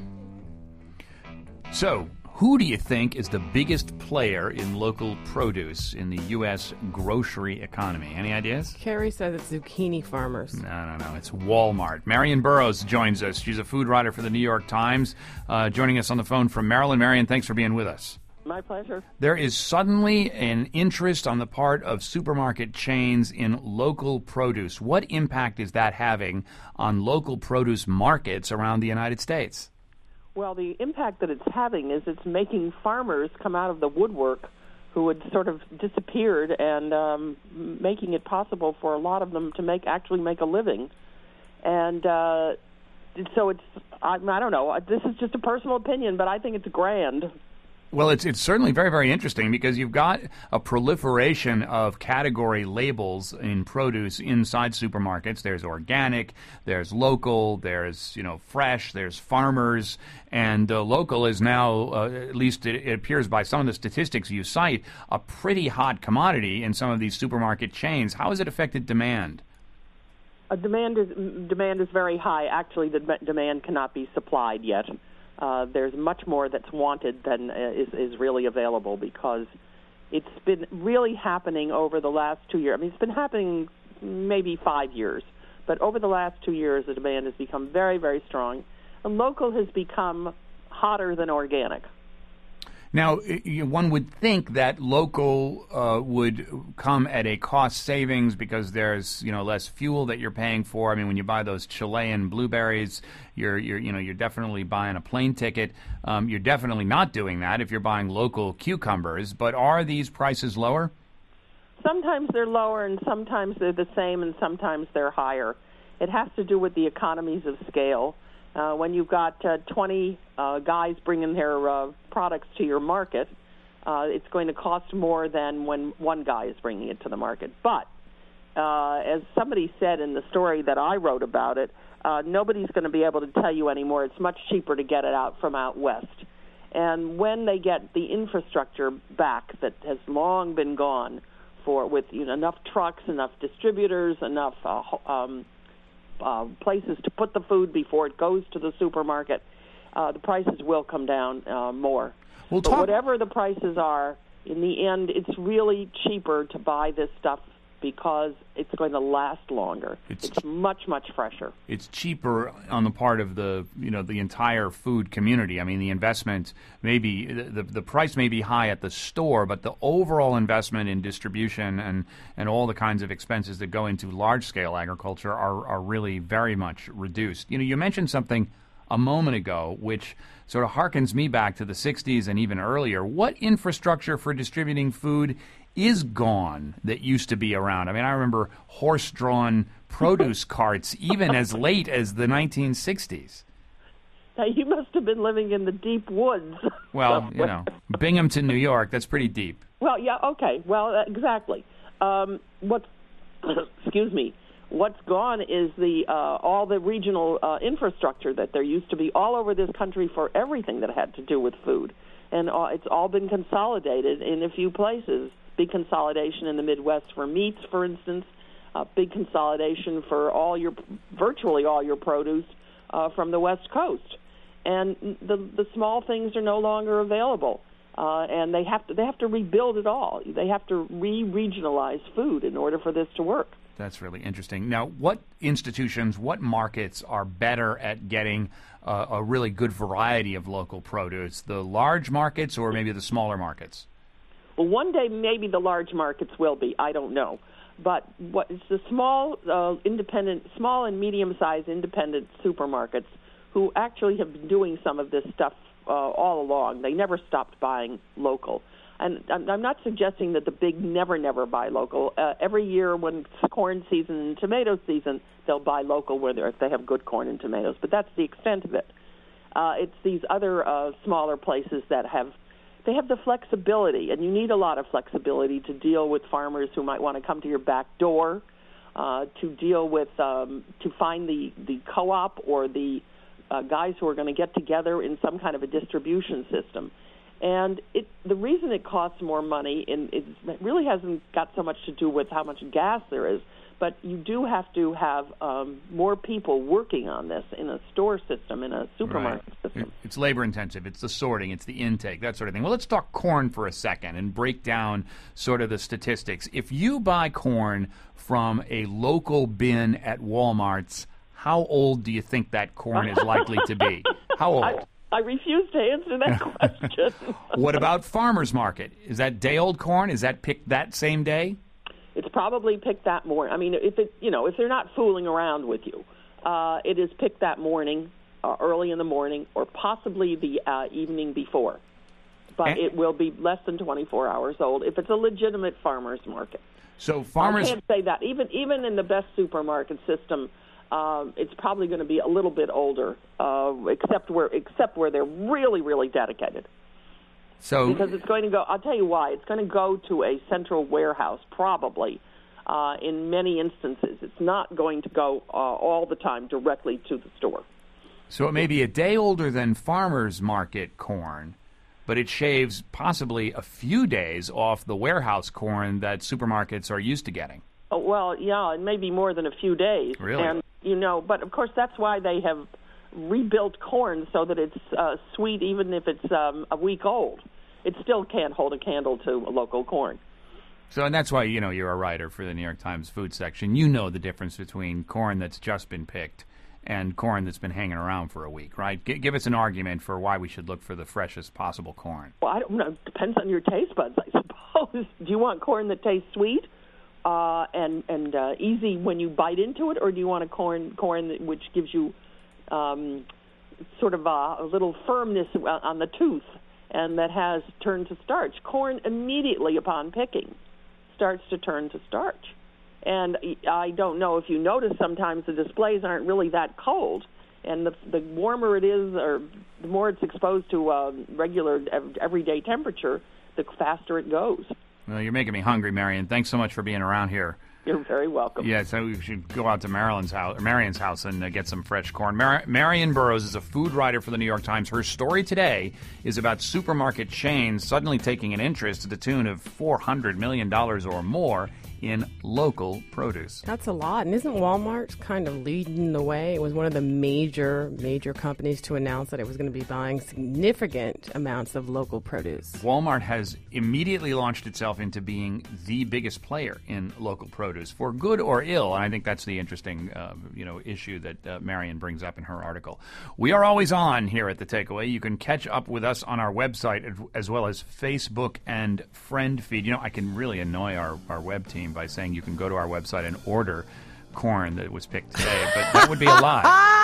A: So, who do you think is the biggest player in local produce in the U.S. grocery economy? Any ideas?
D: Carrie says it's zucchini farmers.
A: No. It's Walmart. Marion Burrows joins us. She's a food writer for the New York Times, joining us on the phone from Maryland. Marion, thanks for being with us.
O: My pleasure.
A: There is suddenly an interest on the part of supermarket chains in local produce. What impact is that having on local produce markets around the United States?
O: Well, the impact that it's having is it's making farmers come out of the woodwork who had sort of disappeared and making it possible for a lot of them to actually make a living. And so it's, I don't know, this is just a personal opinion, but I think it's grand.
A: Well, it's certainly very, very interesting because you've got a proliferation of category labels in produce inside supermarkets. There's organic, there's local, there's, fresh, there's farmers, and local is now, at least it appears by some of the statistics you cite, a pretty hot commodity in some of these supermarket chains. How has it affected demand?
O: Demand is very high. Actually, the demand cannot be supplied yet. There's much more that's wanted than is really available because it's been really happening over the last 2 years. I mean, it's been happening maybe 5 years, but over the last 2 years, the demand has become very, very strong. And local has become hotter than organic.
A: Now, one would think that local would come at a cost savings because there's less fuel that you're paying for. I mean, when you buy those Chilean blueberries, you're definitely buying a plane ticket. You're definitely not doing that if you're buying local cucumbers. But are these prices lower?
O: Sometimes they're lower, and sometimes they're the same, and sometimes they're higher. It has to do with the economies of scale. When you've got 20 guys bringing their products to your market, it's going to cost more than when one guy is bringing it to the market. But as somebody said in the story that I wrote about it, nobody's going to be able to tell you anymore. It's much cheaper to get it out from out west. And when they get the infrastructure back that has long been gone with enough trucks, enough distributors, enough places to put the food before it goes to the supermarket, the prices will come down more. But whatever the prices are, in the end, it's really cheaper to buy this stuff because it's going to last longer. It's much, much fresher.
A: It's cheaper on the part of the entire food community. I mean, the investment the price may be high at the store, but the overall investment in distribution and all the kinds of expenses that go into large-scale agriculture are really very much reduced. You mentioned something a moment ago which sort of harkens me back to the 60s and even earlier. What infrastructure for distributing food is gone that used to be around? I mean, I remember horse-drawn produce carts even as late as the 1960s.
O: Now, you must have been living in the deep woods.
A: Well, Binghamton, New York, that's pretty deep.
O: Well, yeah, okay. Well, exactly. Excuse me. What's gone is all the regional infrastructure that there used to be all over this country for everything that had to do with food. And it's all been consolidated in a few places. Big consolidation in the Midwest for meats, for instance. Big consolidation for virtually all your produce from the West Coast. And the small things are no longer available. And they have to rebuild it all. They have to re-regionalize food in order for this to work.
A: That's really interesting. Now, what institutions, what markets are better at getting a really good variety of local produce? The large markets or maybe the smaller markets?
O: Well, one day maybe the large markets will be. I don't know. But it's the small and medium-sized independent supermarkets who actually have been doing some of this stuff all along. They never stopped buying local. And I'm not suggesting that the big never buy local. Every year when it's corn season and tomato season, they'll buy local if they have good corn and tomatoes. But that's the extent of it. It's these other smaller places that have the flexibility, and you need a lot of flexibility to deal with farmers who might want to come to your back door, to deal with, to find the co-op or the guys who are going to get together in some kind of a distribution system. And the reason it costs more money, it really hasn't got so much to do with how much gas there is, but you do have to have more people working on this in a store system, in a supermarket system.
A: It's labor intensive. It's the sorting. It's the intake, that sort of thing. Well, let's talk corn for a second and break down sort of the statistics. If you buy corn from a local bin at Walmart's, how old do you think that corn is likely to be? How old?
O: I refuse to answer that question.
A: What about farmer's market? Is that day-old corn? Is that picked that same day?
O: It's probably picked that morning. I mean, if they're not fooling around with you, it is picked that morning, early in the morning, or possibly the evening before. But it will be less than 24 hours old if it's a legitimate farmer's market.
A: So farmers...
O: I can't say that. Even in the best supermarket system, it's probably going to be a little bit older, except where they're really, really dedicated.
A: So
O: because it's going to go, I'll tell you why. It's going to go to a central warehouse, probably, in many instances. It's not going to go all the time directly to the store.
A: So it may be a day older than farmer's market corn, but it shaves possibly a few days off the warehouse corn that supermarkets are used to getting.
O: Well, yeah, it may be more than a few days.
A: Really?
O: And, but of course that's why they have rebuilt corn so that it's sweet even if it's a week old. It still can't hold a candle to a local corn.
A: So, and that's why, you're a writer for the New York Times food section. You know the difference between corn that's just been picked and corn that's been hanging around for a week, right? Give us an argument for why we should look for the freshest possible corn.
O: Well, I don't know. It depends on your taste buds, I suppose. Do you want corn that tastes sweet and easy when you bite into it, or do you want a corn which gives you sort of a little firmness on the tooth and that has turned to starch? Corn immediately upon picking starts to turn to starch. And I don't know if you notice sometimes the displays aren't really that cold, and the warmer it is or the more it's exposed to regular everyday temperature, the faster it goes.
A: Well, you're making me hungry, Marion. Thanks so much for being around here.
O: You're very welcome.
A: Yeah, so we should go out to Marion's house and get some fresh corn. Marion Burroughs is a food writer for the New York Times. Her story today is about supermarket chains suddenly taking an interest to the tune of $400 million or more in local produce.
D: That's a lot. And isn't Walmart kind of leading the way? It was one of the major companies to announce that it was going to be buying significant amounts of local produce.
A: Walmart has immediately launched itself into being the biggest player in local produce, for good or ill. And I think that's the interesting issue that Marion brings up in her article. We are always on here at The Takeaway. You can catch up with us on our website as well as Facebook and friend feed. I can really annoy our web team by saying you can go to our website and order corn that was picked today, but that would be a lie.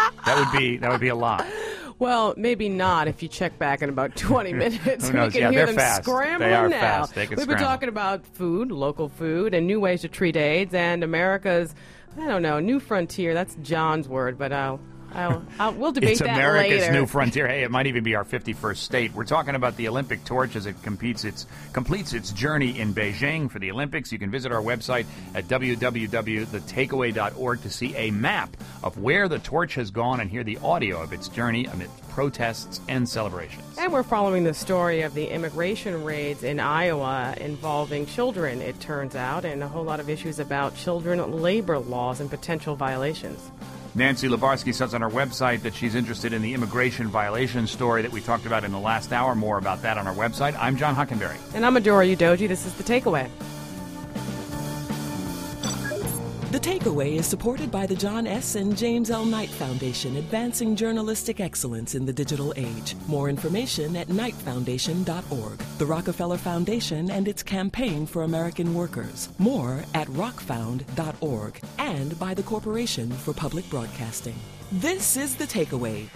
A: That would be a lie.
D: Well, maybe not if you check back in about 20 minutes.
A: Who knows?
D: We can hear
A: they're
D: them
A: fast.
D: scrambling
A: they are
D: now.
A: Fast. They can
D: We've been talking about food, local food, and new ways to treat AIDS, and America's, new frontier. That's John's word, but we'll debate that later.
A: It's America's new frontier. Hey, it might even be our 51st state. We're talking about the Olympic torch as it completes its journey in Beijing for the Olympics. You can visit our website at www.thetakeaway.org to see a map of where the torch has gone and hear the audio of its journey amid protests and celebrations.
D: And we're following the story of the immigration raids in Iowa involving children, it turns out, and a whole lot of issues about children labor laws and potential violations.
A: Nancy Lebarsky says on her website that she's interested in the immigration violation story that we talked about in the last hour. More about that on our website. I'm John Hockenberry.
D: And I'm Adora Udoji. This is The Takeaway.
C: The Takeaway is supported by the John S. and James L. Knight Foundation, advancing journalistic excellence in the digital age. More information at knightfoundation.org. The Rockefeller Foundation and its campaign for American workers. More at rockfound.org. And by the Corporation for Public Broadcasting. This is The Takeaway.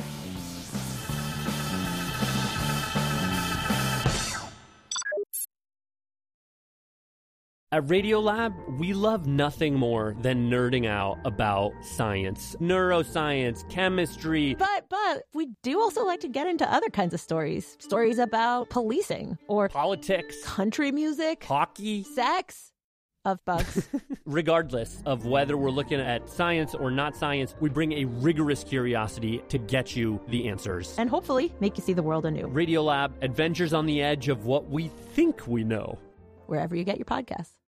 P: At Radiolab, we love nothing more than nerding out about science, neuroscience, chemistry.
Q: But we do also like to get into other kinds of stories. Stories about policing or
P: politics,
Q: country music,
P: hockey,
Q: sex, of bugs.
P: Regardless of whether we're looking at science or not science, we bring a rigorous curiosity to get you the answers.
Q: And hopefully make you see the world anew.
P: Radiolab, adventures on the edge of what we think we know.
Q: Wherever you get your podcasts.